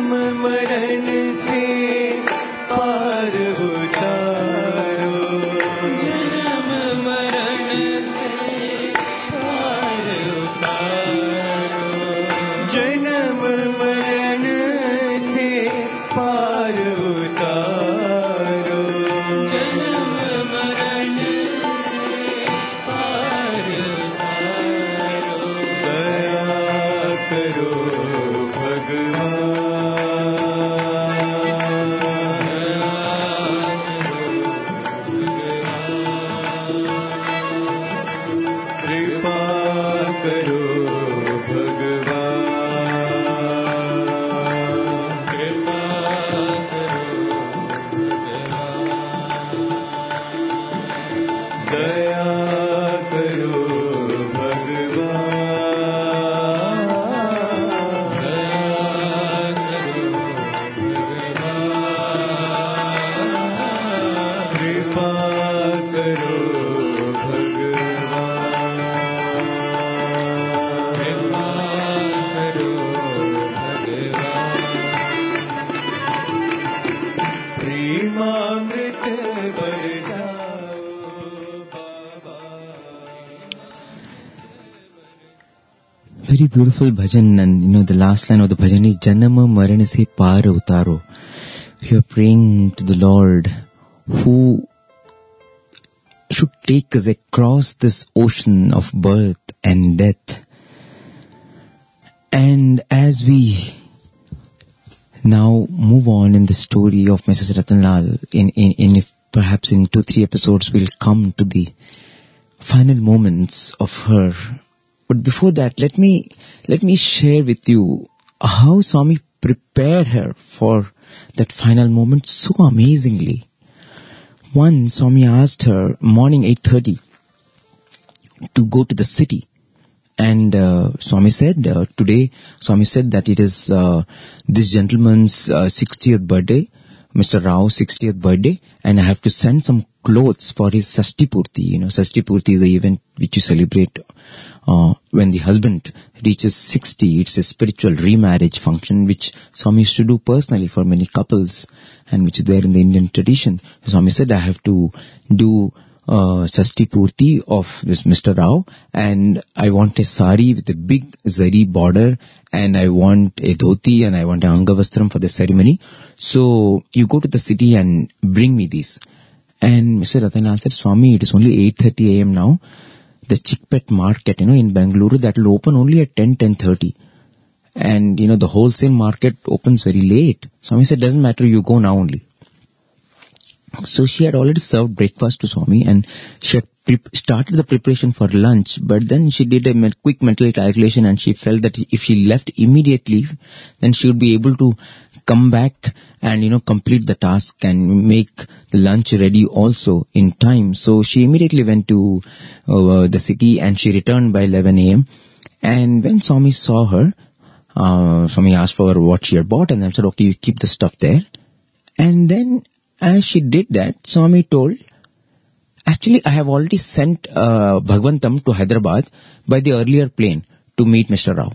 जन्म मरण से पार उतारो, जन्म मरण से पार उतारो, जन्म मरण से पार उतारो, जन्म मरण से पार उतारो, दया करो Very beautiful bhajan, and you know the last line of the bhajan is Janama Marana Se Par Utaro. We are praying to the Lord who should take us across this ocean of birth and death. And as we now move on in the story of Missus Ratanlal, in, in, in if perhaps in two, three episodes we'll come to the final moments of her. But before that, let me, let me share with you how Swami prepared her for that final moment so amazingly. One, Swami asked her morning eight thirty to go to the city. And uh, Swami said, uh, today, Swami said that it is uh, this gentleman's uh, sixtieth birthday, Mister Rao's sixtieth birthday, and I have to send some clothes for his Sashti Purti. You know, Sashti Purti is the event which you celebrate uh, when the husband reaches sixty. It's a spiritual remarriage function which Swami used to do personally for many couples and which is there in the Indian tradition. Swami said, I have to do Uh, Sashti Purti of this Mister Rao, and I want a sari with a big zari border, and I want a dhoti, and I want a angavastram for the ceremony. So you go to the city and bring me these. And Mister Ratanlal said, Swami, it is only eight thirty a.m. now. The Chickpet market, you know, in Bengaluru, that will open only at ten, ten thirty. And, you know, the wholesale market opens very late. Swami said, doesn't matter, you go now only. So she had already served breakfast to Swami, and she had pre- started the preparation for lunch, but then she did a me- quick mental calculation, and she felt that if she left immediately, then she would be able to come back and, you know, complete the task and make the lunch ready also in time. So she immediately went to uh, the city, and she returned by eleven a.m. And when Swami saw her, uh, Swami asked for what she had bought, and then said, okay, you keep the stuff there. And then as she did that, Swami told, actually, I have already sent uh, Bhagwantam to Hyderabad by the earlier plane to meet Mister Rao.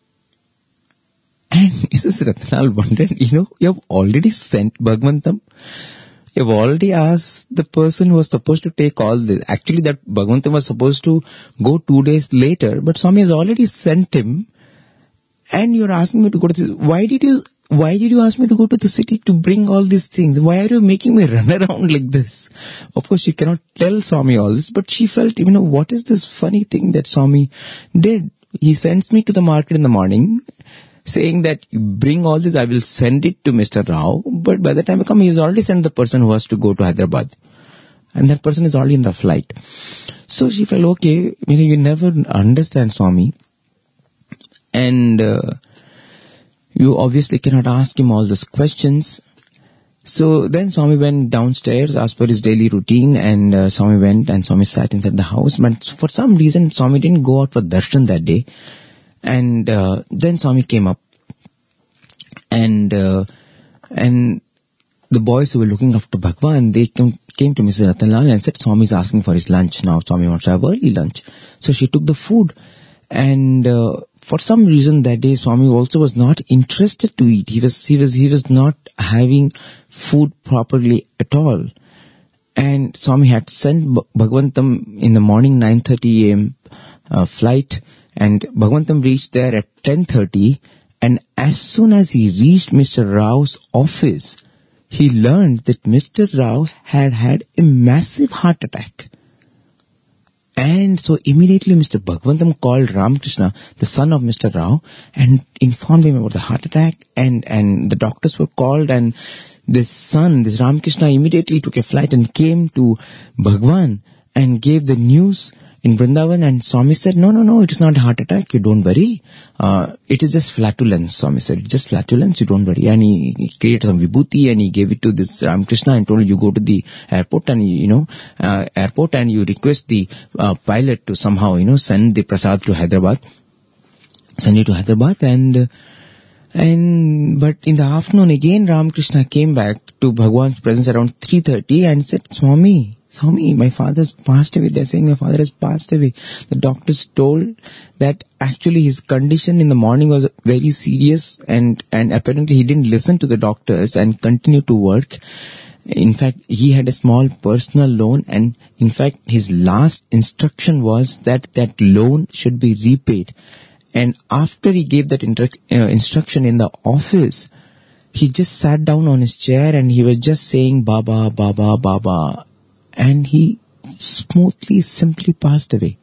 And Missus Ratanlal wondered, you know, you have already sent Bhagwantam. You have already asked the person who was supposed to take all this. Actually, that Bhagwantam was supposed to go two days later, but Swami has already sent him. And you're asking me to go to this. Why did you... Why did you ask me to go to the city to bring all these things? Why are you making me run around like this? Of course, she cannot tell Swami all this, but she felt, you know, what is this funny thing that Swami did? He sends me to the market in the morning, saying that you bring all this, I will send it to Mister Rao, but by the time I come, he has already sent the person who has to go to Hyderabad. And that person is already in the flight. So she felt, okay, you know, you never understand Swami. And uh, you obviously cannot ask him all those questions. So then Swami went downstairs as per his daily routine, and uh, Swami went and Swami sat inside the house. But for some reason, Swami didn't go out for darshan that day. And uh, then Swami came up. And uh, and the boys who were looking after Bhagwan, they came, came to Missus Ratanlal and said, Swami is asking for his lunch now. Swami wants to have early lunch. So she took the food. And uh, for some reason that day, Swami also was not interested to eat. He was, he was, he was not having food properly at all. And Swami had sent Bhagwantam in the morning nine thirty a.m. Uh, flight, and Bhagwantam reached there at ten thirty, and as soon as he reached Mister Rao's office, he learned that Mister Rao had had a massive heart attack. And so immediately Mister Bhagwantam called Ramakrishna, the son of Mister Rao, and informed him about the heart attack, and, and the doctors were called, and this son, this Ramakrishna, immediately took a flight and came to Bhagwan and gave the news in Vrindavan, and Swami said, no, no, no, it is not a heart attack, you don't worry. Uh, it is just flatulence, Swami said. It's just flatulence, you don't worry. And he, he created some vibhuti and he gave it to this Ramakrishna and told him, you go to the airport and, you know, uh, airport and you request the uh, pilot to somehow, you know, send the prasad to Hyderabad. Send it to Hyderabad and... Uh, And, but in the afternoon again, Ramakrishna came back to Bhagwan's presence around three thirty and said, Swami, Swami, my father's passed away. They're saying my father has passed away. The doctors told that actually his condition in the morning was very serious, and, and apparently he didn't listen to the doctors and continued to work. In fact, he had a small personal loan, and in fact, his last instruction was that that loan should be repaid. And after he gave that intru- uh, instruction in the office, he just sat down on his chair and he was just saying, Baba, Baba, Baba. And he smoothly, simply passed away.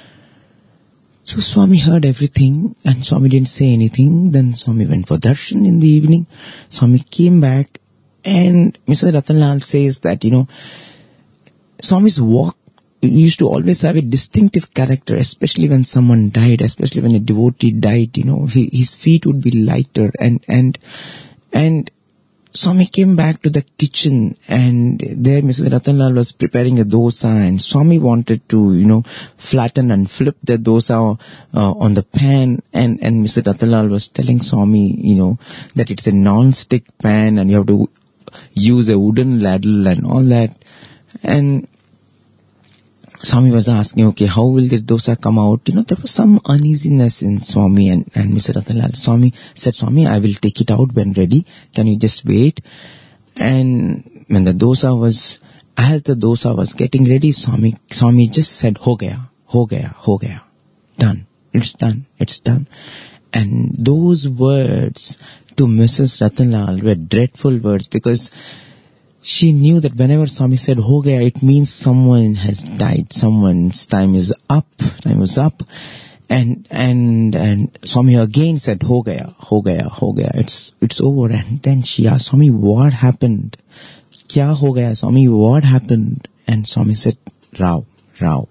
So Swami heard everything and Swami didn't say anything. Then Swami went for darshan in the evening. Swami came back and Mister Ratanlal says that, you know, Swami's walk used to always have a distinctive character, especially when someone died, especially when a devotee died, you know, he, his feet would be lighter, and, and, and Swami came back to the kitchen, and there Mister Ratanlal was preparing a dosa, and Swami wanted to, you know, flatten and flip the dosa uh, on the pan, and, and Mister Ratanlal was telling Swami, you know, that it's a non-stick pan, and you have to use a wooden ladle and all that, and Swami was asking, okay, how will this dosa come out? You know, there was some uneasiness in Swami and, and Mister Ratanlal. Swami said, Swami, I will take it out when ready. Can you just wait? And when the dosa was, as the dosa was getting ready, Swami, Swami just said, ho gaya, ho gaya, ho gaya. Done. It's done. It's done. And those words to Missus Ratanlal were dreadful words, because she knew that whenever Swami said ho gaya, it means someone has died, someone's time is up, time was up. And, and, and Swami again said ho gaya, ho gaya, ho gaya, it's, it's over. And then she asked, Swami, what happened? Kya ho gaya, Swami, what happened? And Swami said, Rao, Rao.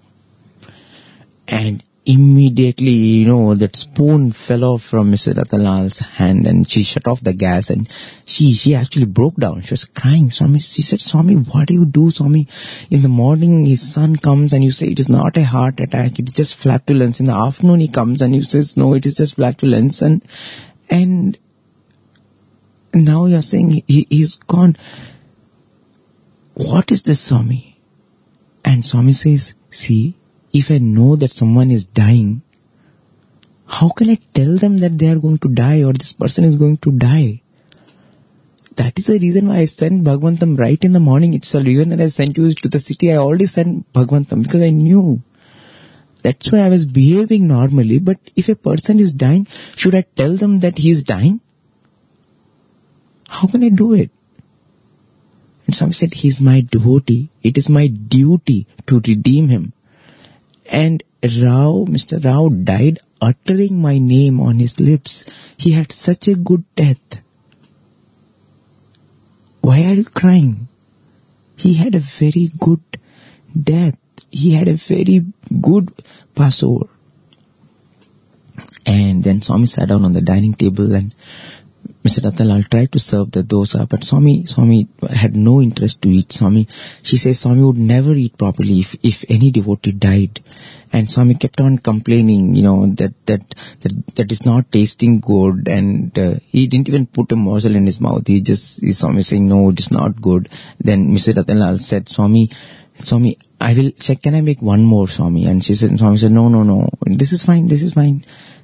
And immediately, you know, that spoon fell off from Mister Ratanlal's hand and she shut off the gas and she, she actually broke down. She was crying. Swami, she said, Swami, what do you do, Swami? In the morning, his son comes and you say it is not a heart attack, it is just flatulence. In the afternoon, he comes and you says, no, it is just flatulence. And, and now you're saying he, he's gone. What is this, Swami? And Swami says, see, if I know that someone is dying, how can I tell them that they are going to die or this person is going to die? That is the reason why I sent Bhagwantam right in the morning itself. Even when I sent you to the city, I already sent Bhagwantam because I knew. That's why I was behaving normally. But if a person is dying, should I tell them that he is dying? How can I do it? And Swami said, he is my devotee. It is my duty to redeem him. And Rao, Mister Rao died uttering my name on his lips. He had such a good death. Why are you crying? He had a very good death. He had a very good Passover. And then Swami sat down on the dining table and Mister Ratanlal tried to serve the dosa, but Swami, Swami had no interest to eat. Swami, she says Swami would never eat properly if, if any devotee died. And Swami kept on complaining, you know, that, that, that, that is not tasting good. And uh, he didn't even put a morsel in his mouth. He just, he Swami saying, no, it is not good. Then Mister Ratanlal said, Swami, Swami, I will check, can I make one more, Swami? And she said, Swami said, no, no, no, this is fine, this is fine.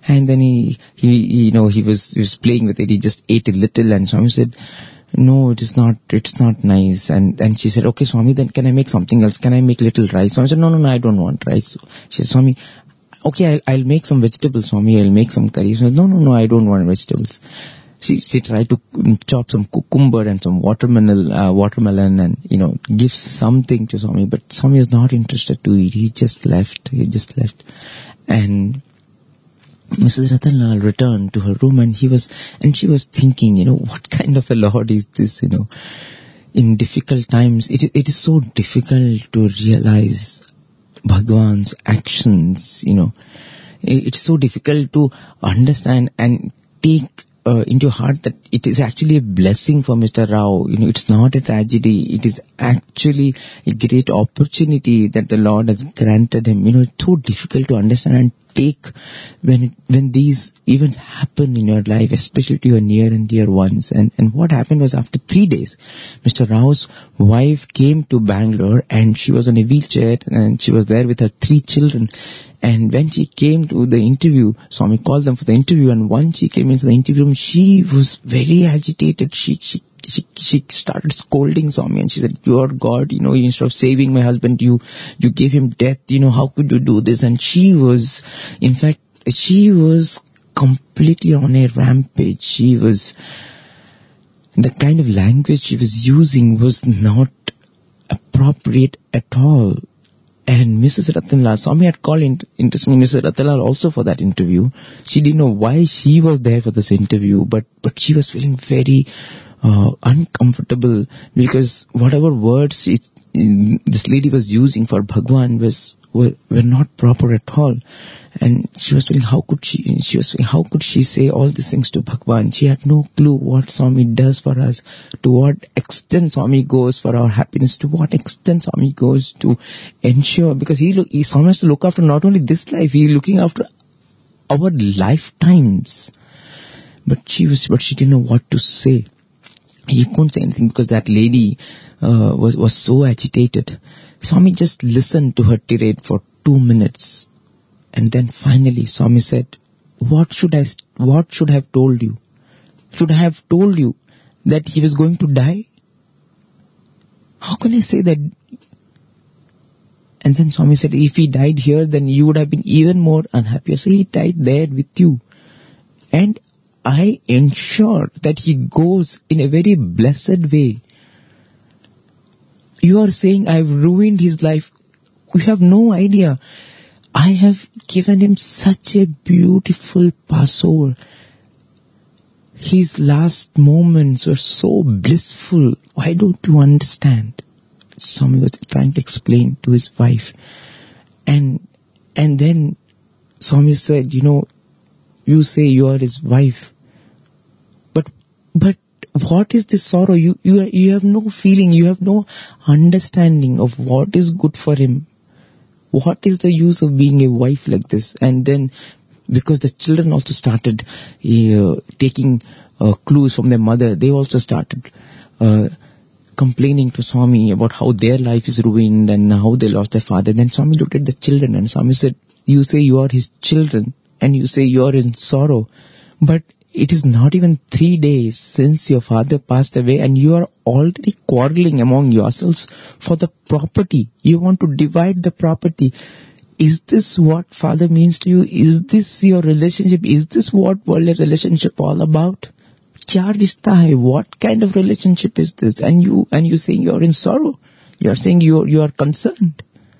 And then he, he, you know, he was, he was playing with it. He just ate a little, and Swami said, no, it is not, it's not nice. And then she said, okay, Swami, then can I make something else? Can I make little rice? Swami said, no, no, no, I don't want rice. So she said, Swami, okay, I'll, I'll make some vegetables, Swami, I'll make some curry. She said, no, no, no, I don't want vegetables. She, she tried to chop some cucumber and some watermelon, uh, watermelon and, you know, give something to Swami. But Swami was not interested to eat. He just left. He just left. And Missus Ratanlal returned to her room, and he was, and she was thinking, you know, what kind of a Lord is this, you know, in difficult times. It, it is so difficult to realize Bhagwan's actions, you know. It's so difficult to understand and take uh, into heart that it is actually a blessing for Mister Rao. You know, it's not a tragedy. It is actually a great opportunity that the Lord has granted him. You know, it's so difficult to understand and take when it, when these events happen in your life, especially to your near and dear ones. And, and what happened was, after three days, Mister Rao's wife came to Bangalore, and she was on a wheelchair, and she was there with her three children. And when she came to the interview, Swami called them for the interview, and once she came into the interview room, she was very agitated. She, she, she, she started scolding Swami, and she said, you are God, you know, instead of saving my husband, you, you gave him death, you know, how could you do this? And she was, in fact, she was completely on a rampage. She was, the kind of language she was using was not appropriate at all. And Missus Ratanlal, Swami had called, in, interestingly, Missus Ratanlal also for that interview. She didn't know why she was there for this interview, but, but she was feeling very uh, uncomfortable, because whatever words she, this lady was using for Bhagwan was were, were not proper at all. And she was feeling, how could she, she was feeling, how could she say all these things to Bhagwan? She had no clue what Swami does for us, to what extent Swami goes for our happiness, to what extent Swami goes to ensure, because he, he Swami has to look after not only this life, he is looking after our lifetimes. But she was, but she didn't know what to say. He couldn't say anything because that lady uh, was, was so agitated. Swami just listened to her tirade for two minutes. And then finally Swami said, what should I, what should I have told you? Should I have told you that he was going to die? How can I say that? And then Swami said, if he died here, then you would have been even more unhappy. So he died there with you. And I ensure that he goes in a very blessed way. You are saying I've ruined his life. You have no idea. I have given him such a beautiful Passover. His last moments were so blissful. Why don't you understand? Swami was trying to explain to his wife. And and then Swami said, you know, you say you are his wife. But but what is this sorrow? You, you, you have no feeling, you have no understanding of what is good for him. What is the use of being a wife like this? And then, because the children also started uh, taking uh, clues from their mother, they also started uh, complaining to Swami about how their life is ruined and how they lost their father. Then Swami looked at the children and Swami said, you say you are his children and you say you are in sorrow, but it is not even three days since your father passed away and you are already quarreling among yourselves for the property. You want to divide the property. Is this what father means to you? Is this your relationship? Is this what worldly relationship all about? Kya rishta hai? What kind of relationship is this? And you, and you saying you are in sorrow. You are saying you are, you are concerned.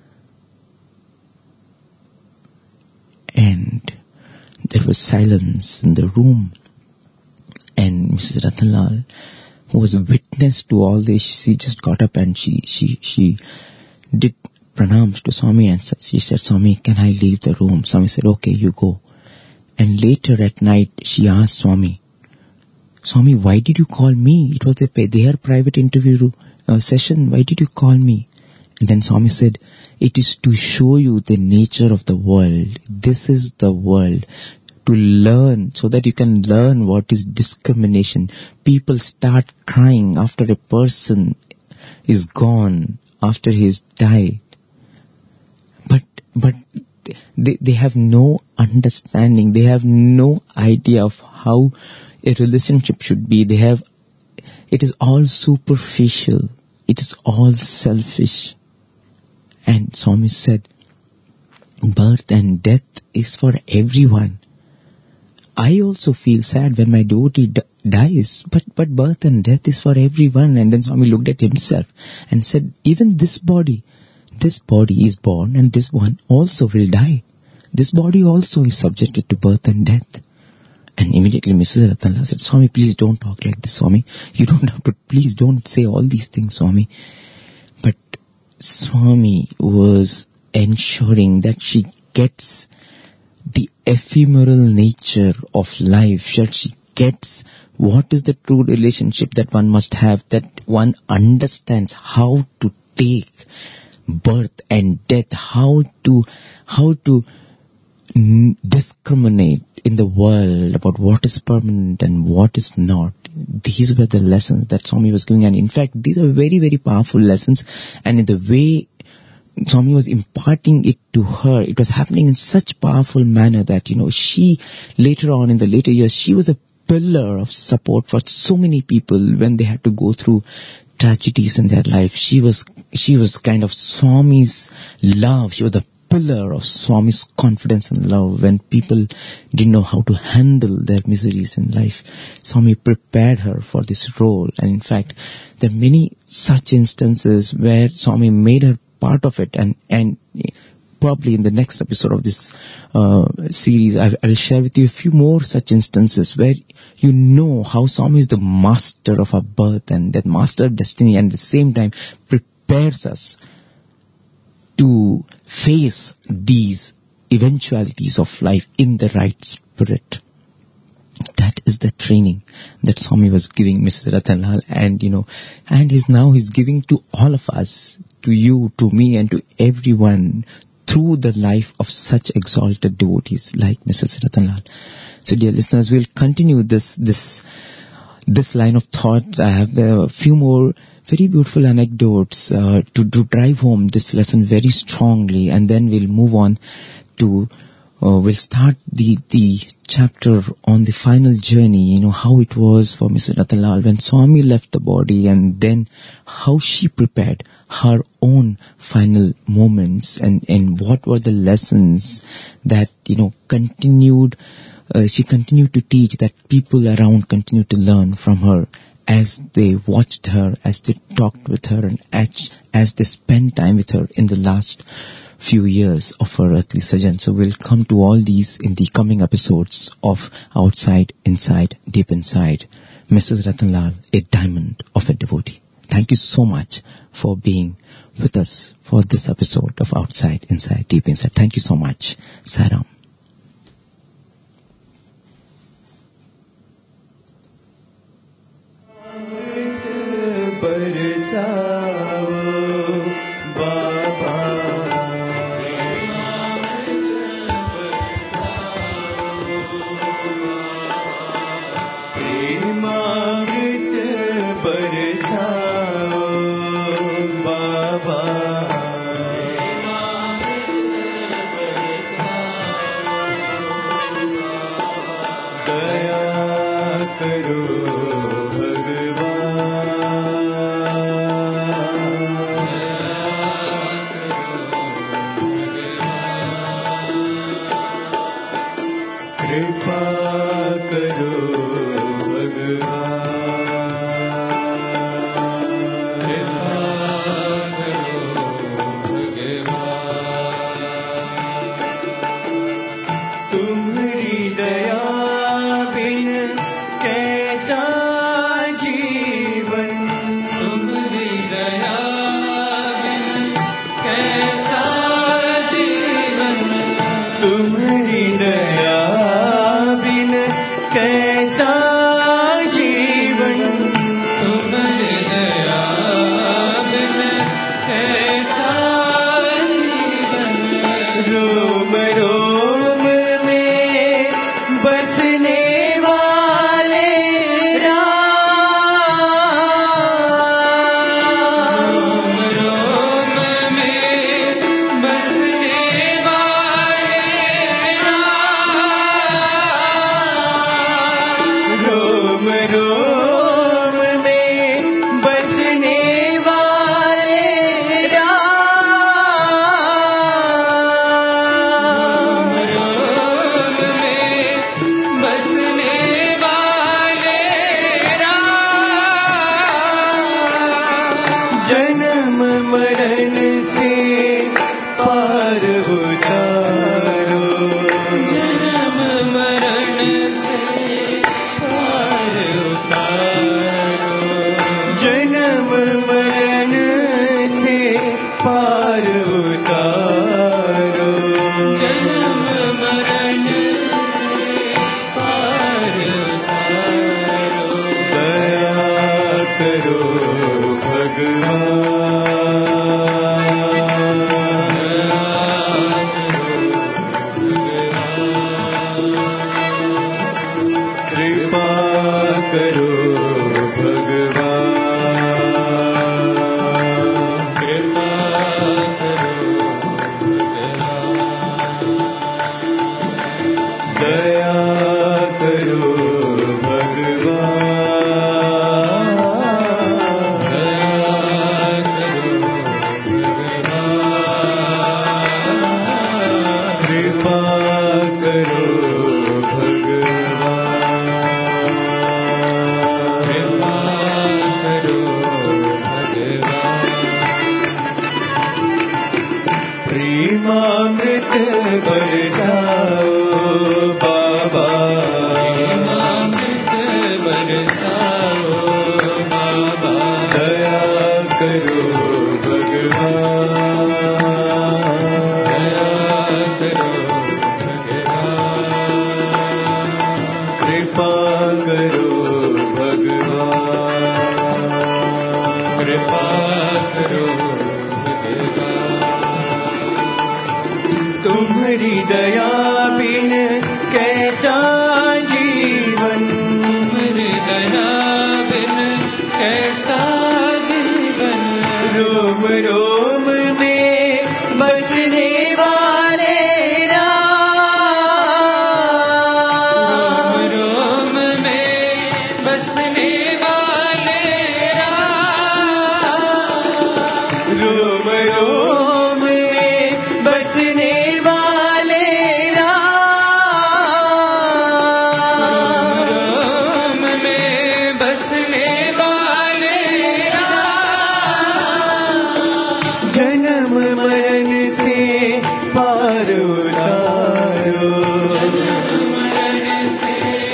And there was silence in the room. And Missus Ratanlal, who was witness to all this, she just got up and she, she, she did pranams to Swami and she said, Swami, can I leave the room? Swami said, okay, you go. And later at night, she asked Swami, Swami, why did you call me? It was a, their private interview uh, session. Why did you call me? And then Swami said, it is to show you the nature of the world. This is the world. To learn, so that you can learn what is discrimination. People start crying after a person is gone, after he's died. But, but they, they have no understanding. They have no idea of how a relationship should be. They have, it is all superficial. It is all selfish. And Swami said, birth and death is for everyone. I also feel sad when my devotee d- dies, but, but birth and death is for everyone. And then Swami looked at himself and said, even this body, this body is born and this one also will die. This body also is subjected to birth and death. And immediately Missus Ratanlal said, Swami, please don't talk like this, Swami. You don't have to, please don't say all these things, Swami. But Swami was ensuring that she gets the ephemeral nature of life, that she gets what is the true relationship that one must have, that one understands how to take birth and death, how to, how to n- discriminate in the world about what is permanent and what is not. These were the lessons that Swami was giving, and in fact, these are very, very powerful lessons, and in the way Swami was imparting it to her, it was happening in such powerful manner that, you know, she, later on in the later years, she was a pillar of support for so many people when they had to go through tragedies in their life. She was, she was kind of Swami's love. She was the pillar of Swami's confidence and love when people didn't know how to handle their miseries in life. Swami prepared her for this role. And in fact, there are many such instances where Swami made her part of it, and and probably in the next episode of this uh, series I, I will share with you a few more such instances where you know how Swami is the master of our birth and that master of destiny, and at the same time prepares us to face these eventualities of life in the right spirit. That is the training that Swami was giving Missus Ratanlal, and you know, and he's now he's giving to all of us, to you, to me, and to everyone through the life of such exalted devotees like Missus Ratanlal. So, dear listeners, we'll continue this this this line of thought. I have a few more very beautiful anecdotes uh, to, to drive home this lesson very strongly, and then we'll move on to. Uh, we'll start the, the chapter on the final journey, you know, how it was for Missus Ratanlal when Swami left the body, and then how she prepared her own final moments, and, and what were the lessons that, you know, continued, uh, she continued to teach, that people around continued to learn from her as they watched her, as they talked with her, and as, as they spent time with her in the last few years of her earthly sojourn. So we'll come to all these in the coming episodes of Outside, Inside, Deep Inside. Missus Ratanlal, a diamond of a devotee. Thank you so much for being with us for this episode of Outside, Inside, Deep Inside. Thank you so much. Saram. कृपा करो भगवान। करो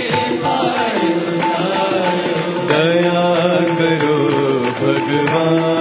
भगवान